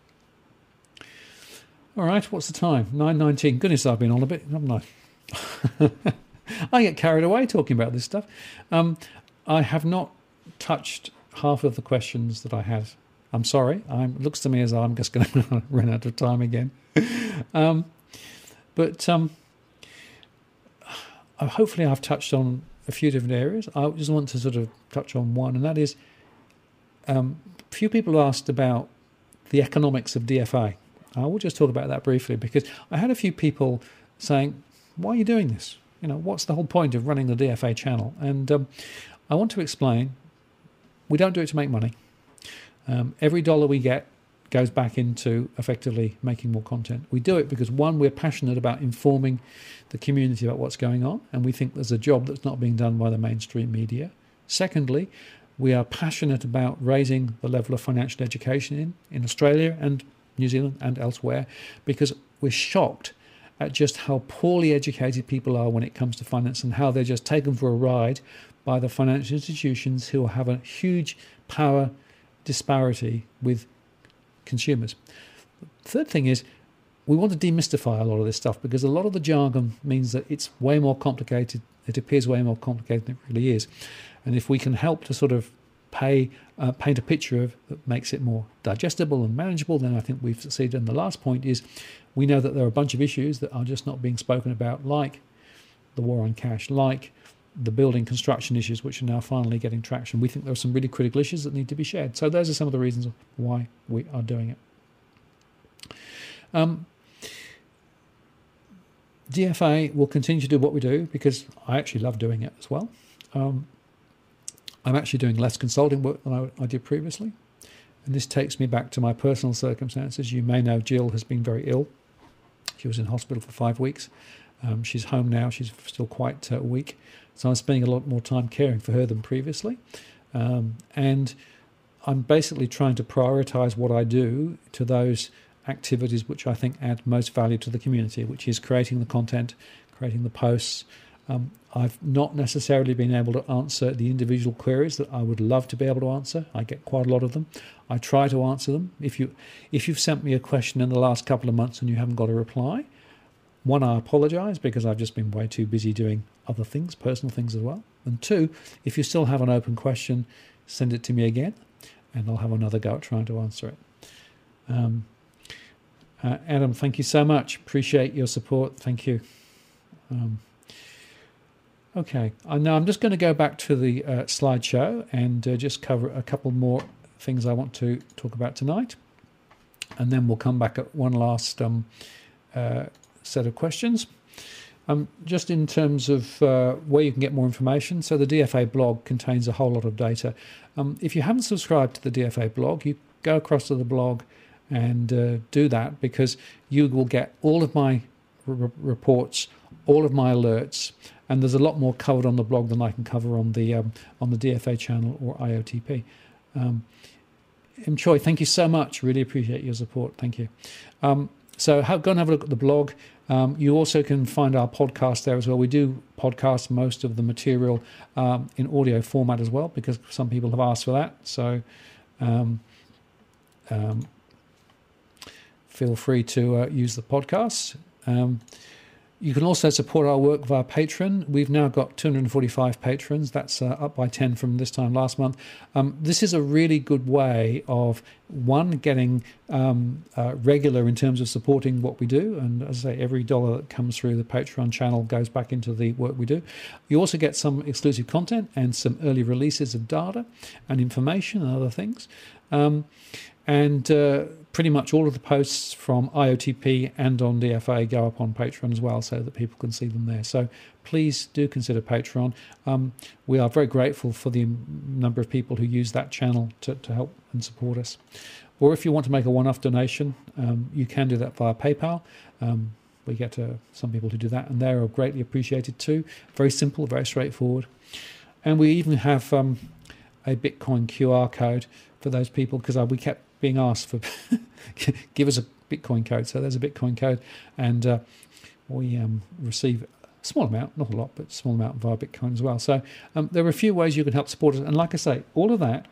All right, what's the time? nine nineteen. Goodness, I've been on a bit, haven't I? I get carried away talking about this stuff. Um, I have not touched half of the questions that I had. I'm sorry. I'm, it looks to me as though I'm just going to run out of time again. Um, but um, hopefully I've touched on a few different areas. I just want to sort of touch on one, and that is um, a few people asked about the economics of D F A. I will just talk about that briefly, because I had a few people saying, why are you doing this? You know, what's the whole point of running the D F A channel? And um, I want to explain, we don't do it to make money. Um, every dollar we get goes back into effectively making more content. We do it because, one, we're passionate about informing the community about what's going on, and we think there's a job that's not being done by the mainstream media. Secondly, we are passionate about raising the level of financial education in, in Australia and New Zealand and elsewhere, because we're shocked at just how poorly educated people are when it comes to finance, and how they're just taken for a ride by the financial institutions who have a huge power disparity with consumers. The third thing is, we want to demystify a lot of this stuff, because a lot of the jargon means that it's way more complicated. It appears way more complicated than it really is. And if we can help to sort of pay, uh, paint a picture of that makes it more digestible and manageable, then I think we've succeeded. And the last point is, we know that there are a bunch of issues that are just not being spoken about, like the war on cash, like the building construction issues, which are now finally getting traction. We think there are some really critical issues that need to be shared. So those are some of the reasons why we are doing it. Um, D F A will continue to do what we do, because I actually love doing it as well. Um, I'm actually doing less consulting work than I, I did previously. And this takes me back to my personal circumstances. You may know Jill has been very ill. She was in hospital for five weeks. Um, she's home now. She's still quite uh, weak. So I'm spending a lot more time caring for her than previously. Um, and I'm basically trying to prioritise what I do to those activities which I think add most value to the community, which is creating the content, creating the posts. Um, I've not necessarily been able to answer the individual queries that I would love to be able to answer. I get quite a lot of them. I try to answer them. If you, if you've sent me a question in the last couple of months and you haven't got a reply, one, I apologise, because I've just been way too busy doing other things, personal things as well. And two, if you still have an open question, send it to me again, and I'll have another go at trying to answer it. Um, uh, Adam, thank you so much. Appreciate your support. Thank you. Um, okay, uh, now I'm just going to go back to the uh, slideshow and uh, just cover a couple more things I want to talk about tonight. And then we'll come back at one last um, uh, set of questions. Um, just in terms of uh, where you can get more information, so the D F A blog contains a whole lot of data. Um, if you haven't subscribed to the D F A blog, you go across to the blog and uh, do that, because you will get all of my r- reports, all of my alerts, and there's a lot more covered on the blog than I can cover on the um, on the D F A channel or I O T P. Um, M. Choi, thank you so much. Really appreciate your support. Thank you. Um, so have, go and have a look at the blog. Um, you also can find our podcast there as well. We do podcast most of the material um, in audio format as well, because some people have asked for that. So um, um, feel free to uh, use the podcasts. Um, You can also support our work via Patreon. We've now got two hundred forty-five patrons. That's uh, up by ten from this time last month. Um, this is a really good way of, one, getting um, uh, regular in terms of supporting what we do. And as I say, every dollar that comes through the Patreon channel goes back into the work we do. You also get some exclusive content and some early releases of data and information and other things. Um, and uh, pretty much all of the posts from I O T P and on D F A go up on Patreon as well, so that people can see them there. So please do consider Patreon. Um, we are very grateful for the number of people who use that channel to, to help and support us. Or if you want to make a one-off donation, um, you can do that via PayPal. Um, we get uh, some people who do that, and they're greatly appreciated too. Very simple, very straightforward. And we even have um, a Bitcoin Q R code for those people, because uh, we kept being asked for give us a Bitcoin code. So there's a Bitcoin code, and uh, we um, receive a small amount, not a lot, but a small amount via Bitcoin as well. So um, there are a few ways you can help support us. And like I say, all of that,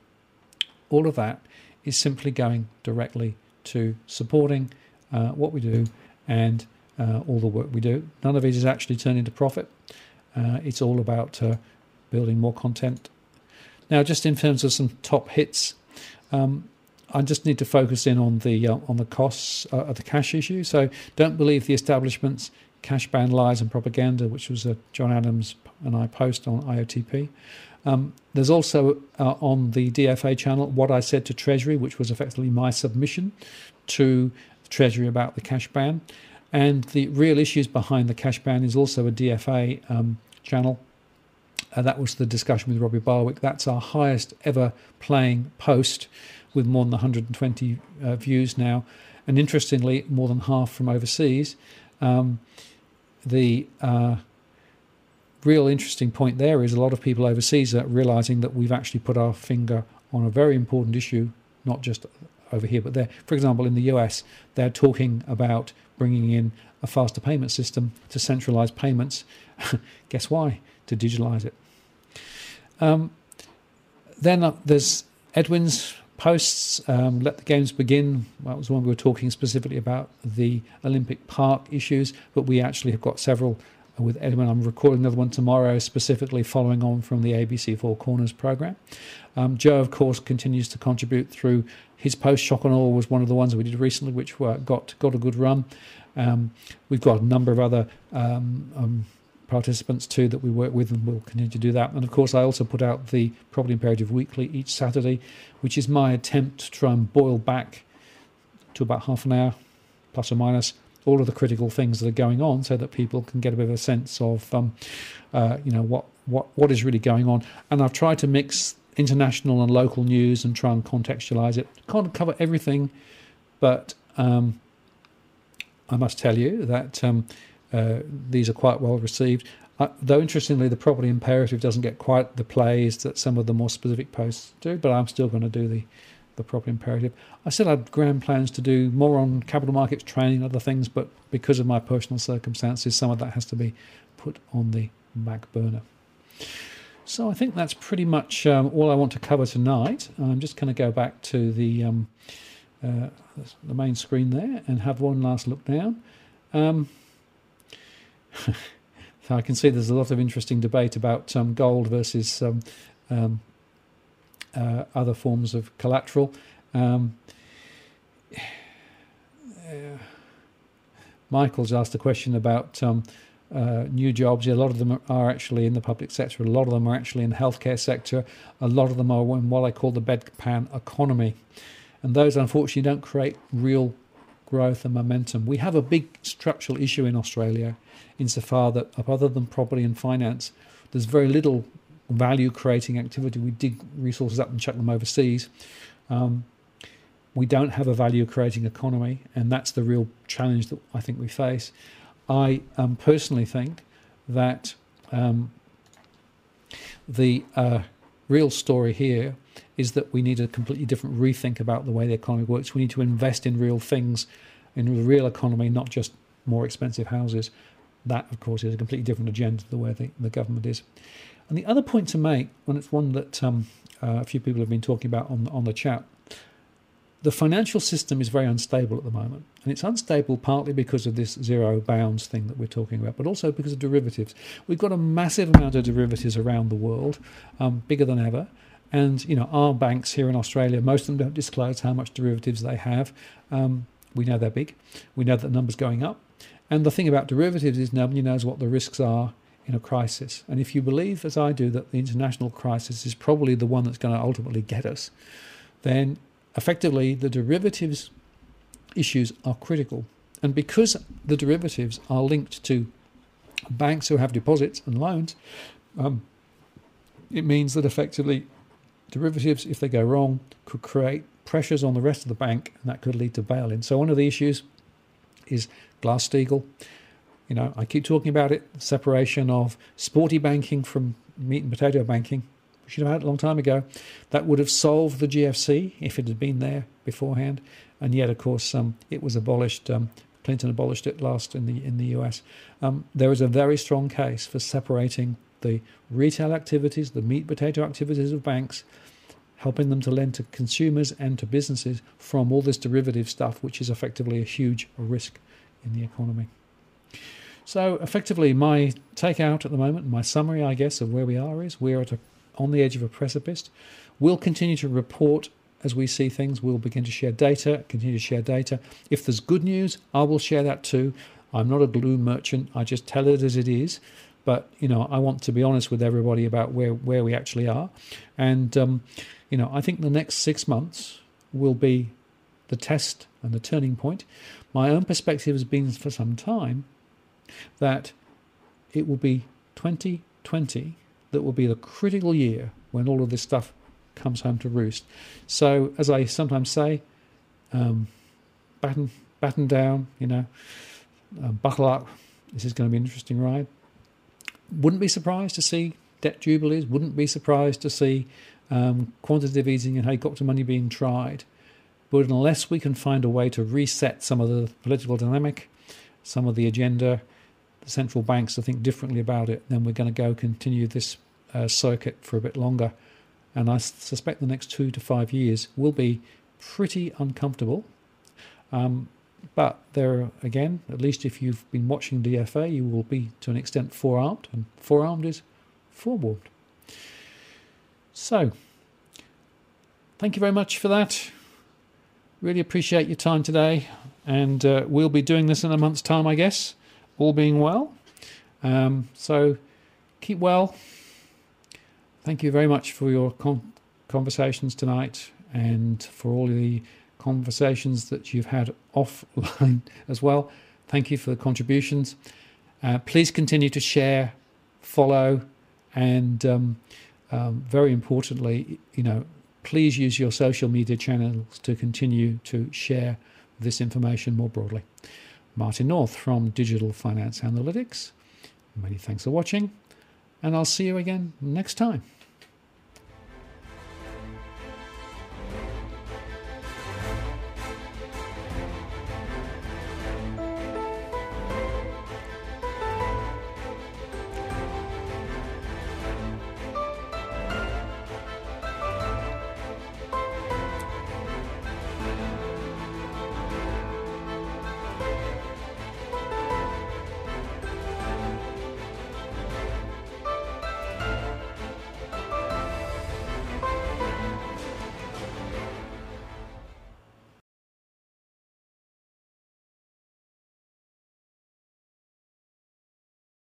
all of that is simply going directly to supporting uh, what we do and uh, all the work we do. None of it is actually turned into profit. Uh, it's all about uh, building more content. Now, just in terms of some top hits, um, I just need to focus in on the uh, on the costs uh, of the cash issue. So don't believe the establishment's cash ban lies and propaganda, which was a John Adams and I post on I O T P. Um, there's also uh, on the D F A channel what I said to Treasury, which was effectively my submission to Treasury about the cash ban. And the real issues behind the cash ban is also a D F A um, channel. Uh, that was the discussion with Robbie Barwick. That's our highest ever playing post, with more than one hundred twenty uh, views now, and interestingly, more than half from overseas. Um, the uh, real interesting point there is a lot of people overseas are realising that we've actually put our finger on a very important issue, not just over here, but there. For example, in the U S, they're talking about bringing in a faster payment system to centralise payments. Guess why? To digitalise it. Um, then uh, there's Edwin's posts, um, Let the Games Begin. That was when we were talking specifically about the Olympic Park issues, but we actually have got several with Edwin. I'm recording another one tomorrow, specifically following on from the A B C Four Corners programme. Um, Joe, of course, continues to contribute through his post. Shock and Awe was one of the ones that we did recently, which were, got got a good run. Um, we've got a number of other um, um, participants too that we work with, and we'll continue to do that. And of course, I also put out the Property Imperative Weekly each Saturday, which is my attempt to try and boil back to about half an hour, plus or minus, all of the critical things that are going on, so that people can get a bit of a sense of, um, uh, you know, what, what what is really going on. And I've tried to mix international and local news and try and contextualise it. Can't cover everything, but um, I must tell you that um, uh, these are quite well received. Uh, though interestingly, the Property Imperative doesn't get quite the plays that some of the more specific posts do, but I'm still going to do the the Property Imperative. I still had grand plans to do more on capital markets training and other things, but because of my personal circumstances, some of that has to be put on the back burner. So I think that's pretty much um, all I want to cover tonight. I'm just going to go back to the um, uh, the main screen there and have one last look down. Um, so I can see there's a lot of interesting debate about um, gold versus um, um, Uh, other forms of collateral. Um, uh, Michael's asked a question about um, uh, new jobs. A lot of them are actually in the public sector. A lot of them are actually in the healthcare sector. A lot of them are in what I call the bedpan economy. And those, unfortunately, don't create real growth and momentum. We have a big structural issue in Australia insofar that, other than property and finance, there's very little value-creating activity. We dig resources up and chuck them overseas. Um, we don't have a value-creating economy, and that's the real challenge that I think we face. I um, personally think that um, the uh, real story here is that we need a completely different rethink about the way the economy works. We need to invest in real things, in the real economy, not just more expensive houses. That, of course, is a completely different agenda to the way the, the government is. And the other point to make, and it's one that um, uh, a few people have been talking about on on the chat, the financial system is very unstable at the moment. And it's unstable partly because of this zero bounds thing that we're talking about, but also because of derivatives. We've got a massive amount of derivatives around the world, um, bigger than ever. And, you know, our banks here in Australia, most of them don't disclose how much derivatives they have. Um, we know they're big. We know that the number's going up. And the thing about derivatives is nobody knows what the risks are in a crisis. And if you believe, as I do, that the international crisis is probably the one that's going to ultimately get us, then effectively the derivatives issues are critical. And because the derivatives are linked to banks who have deposits and loans, um, it means that effectively derivatives, if they go wrong, could create pressures on the rest of the bank, and that could lead to bail-in. So one of the issues is Glass-Steagall. You know, I keep talking about it, separation of sporty banking from meat and potato banking. We should have had it a long time ago. That would have solved the G F C if it had been there beforehand. And yet, of course, um, it was abolished. Um, Clinton abolished it last in the in the U S. Um, there is a very strong case for separating the retail activities, the meat potato activities of banks, helping them to lend to consumers and to businesses from all this derivative stuff, which is effectively a huge risk in the economy. So effectively, my takeout at the moment, my summary, I guess, of where we are is we're at a, on the edge of a precipice. We'll continue to report as we see things. We'll begin to share data, continue to share data. If there's good news, I will share that too. I'm not a gloom merchant. I just tell it as it is. But, you know, I want to be honest with everybody about where, where we actually are. And, um, you know, I think the next six months will be the test and the turning point. My own perspective has been for some time that it will be twenty twenty that will be the critical year when all of this stuff comes home to roost. So, as I sometimes say, um, batten, batten down, you know, uh, buckle up. This is going to be an interesting ride. Wouldn't be surprised to see debt jubilees, wouldn't be surprised to see um, quantitative easing and helicopter money being tried. But unless we can find a way to reset some of the political dynamic, some of the agenda, the central banks to think differently about it, then we're going to go continue this uh, circuit for a bit longer. And I suspect the next two to five years will be pretty uncomfortable. Um, but there, again, at least if you've been watching D F A, you will be to an extent forearmed, and forearmed is forewarned. So, thank you very much for that. Really appreciate your time today, and uh, we'll be doing this in a month's time, I guess, all being well. Um, so, keep well. Thank you very much for your con- conversations tonight, and for all the conversations that you've had offline as well. Thank you for the contributions. Uh, please continue to share, follow, and um, um, very importantly, you know, please use your social media channels to continue to share this information more broadly. Martin North from Digital Finance Analytics. Many thanks for watching, and I'll see you again next time.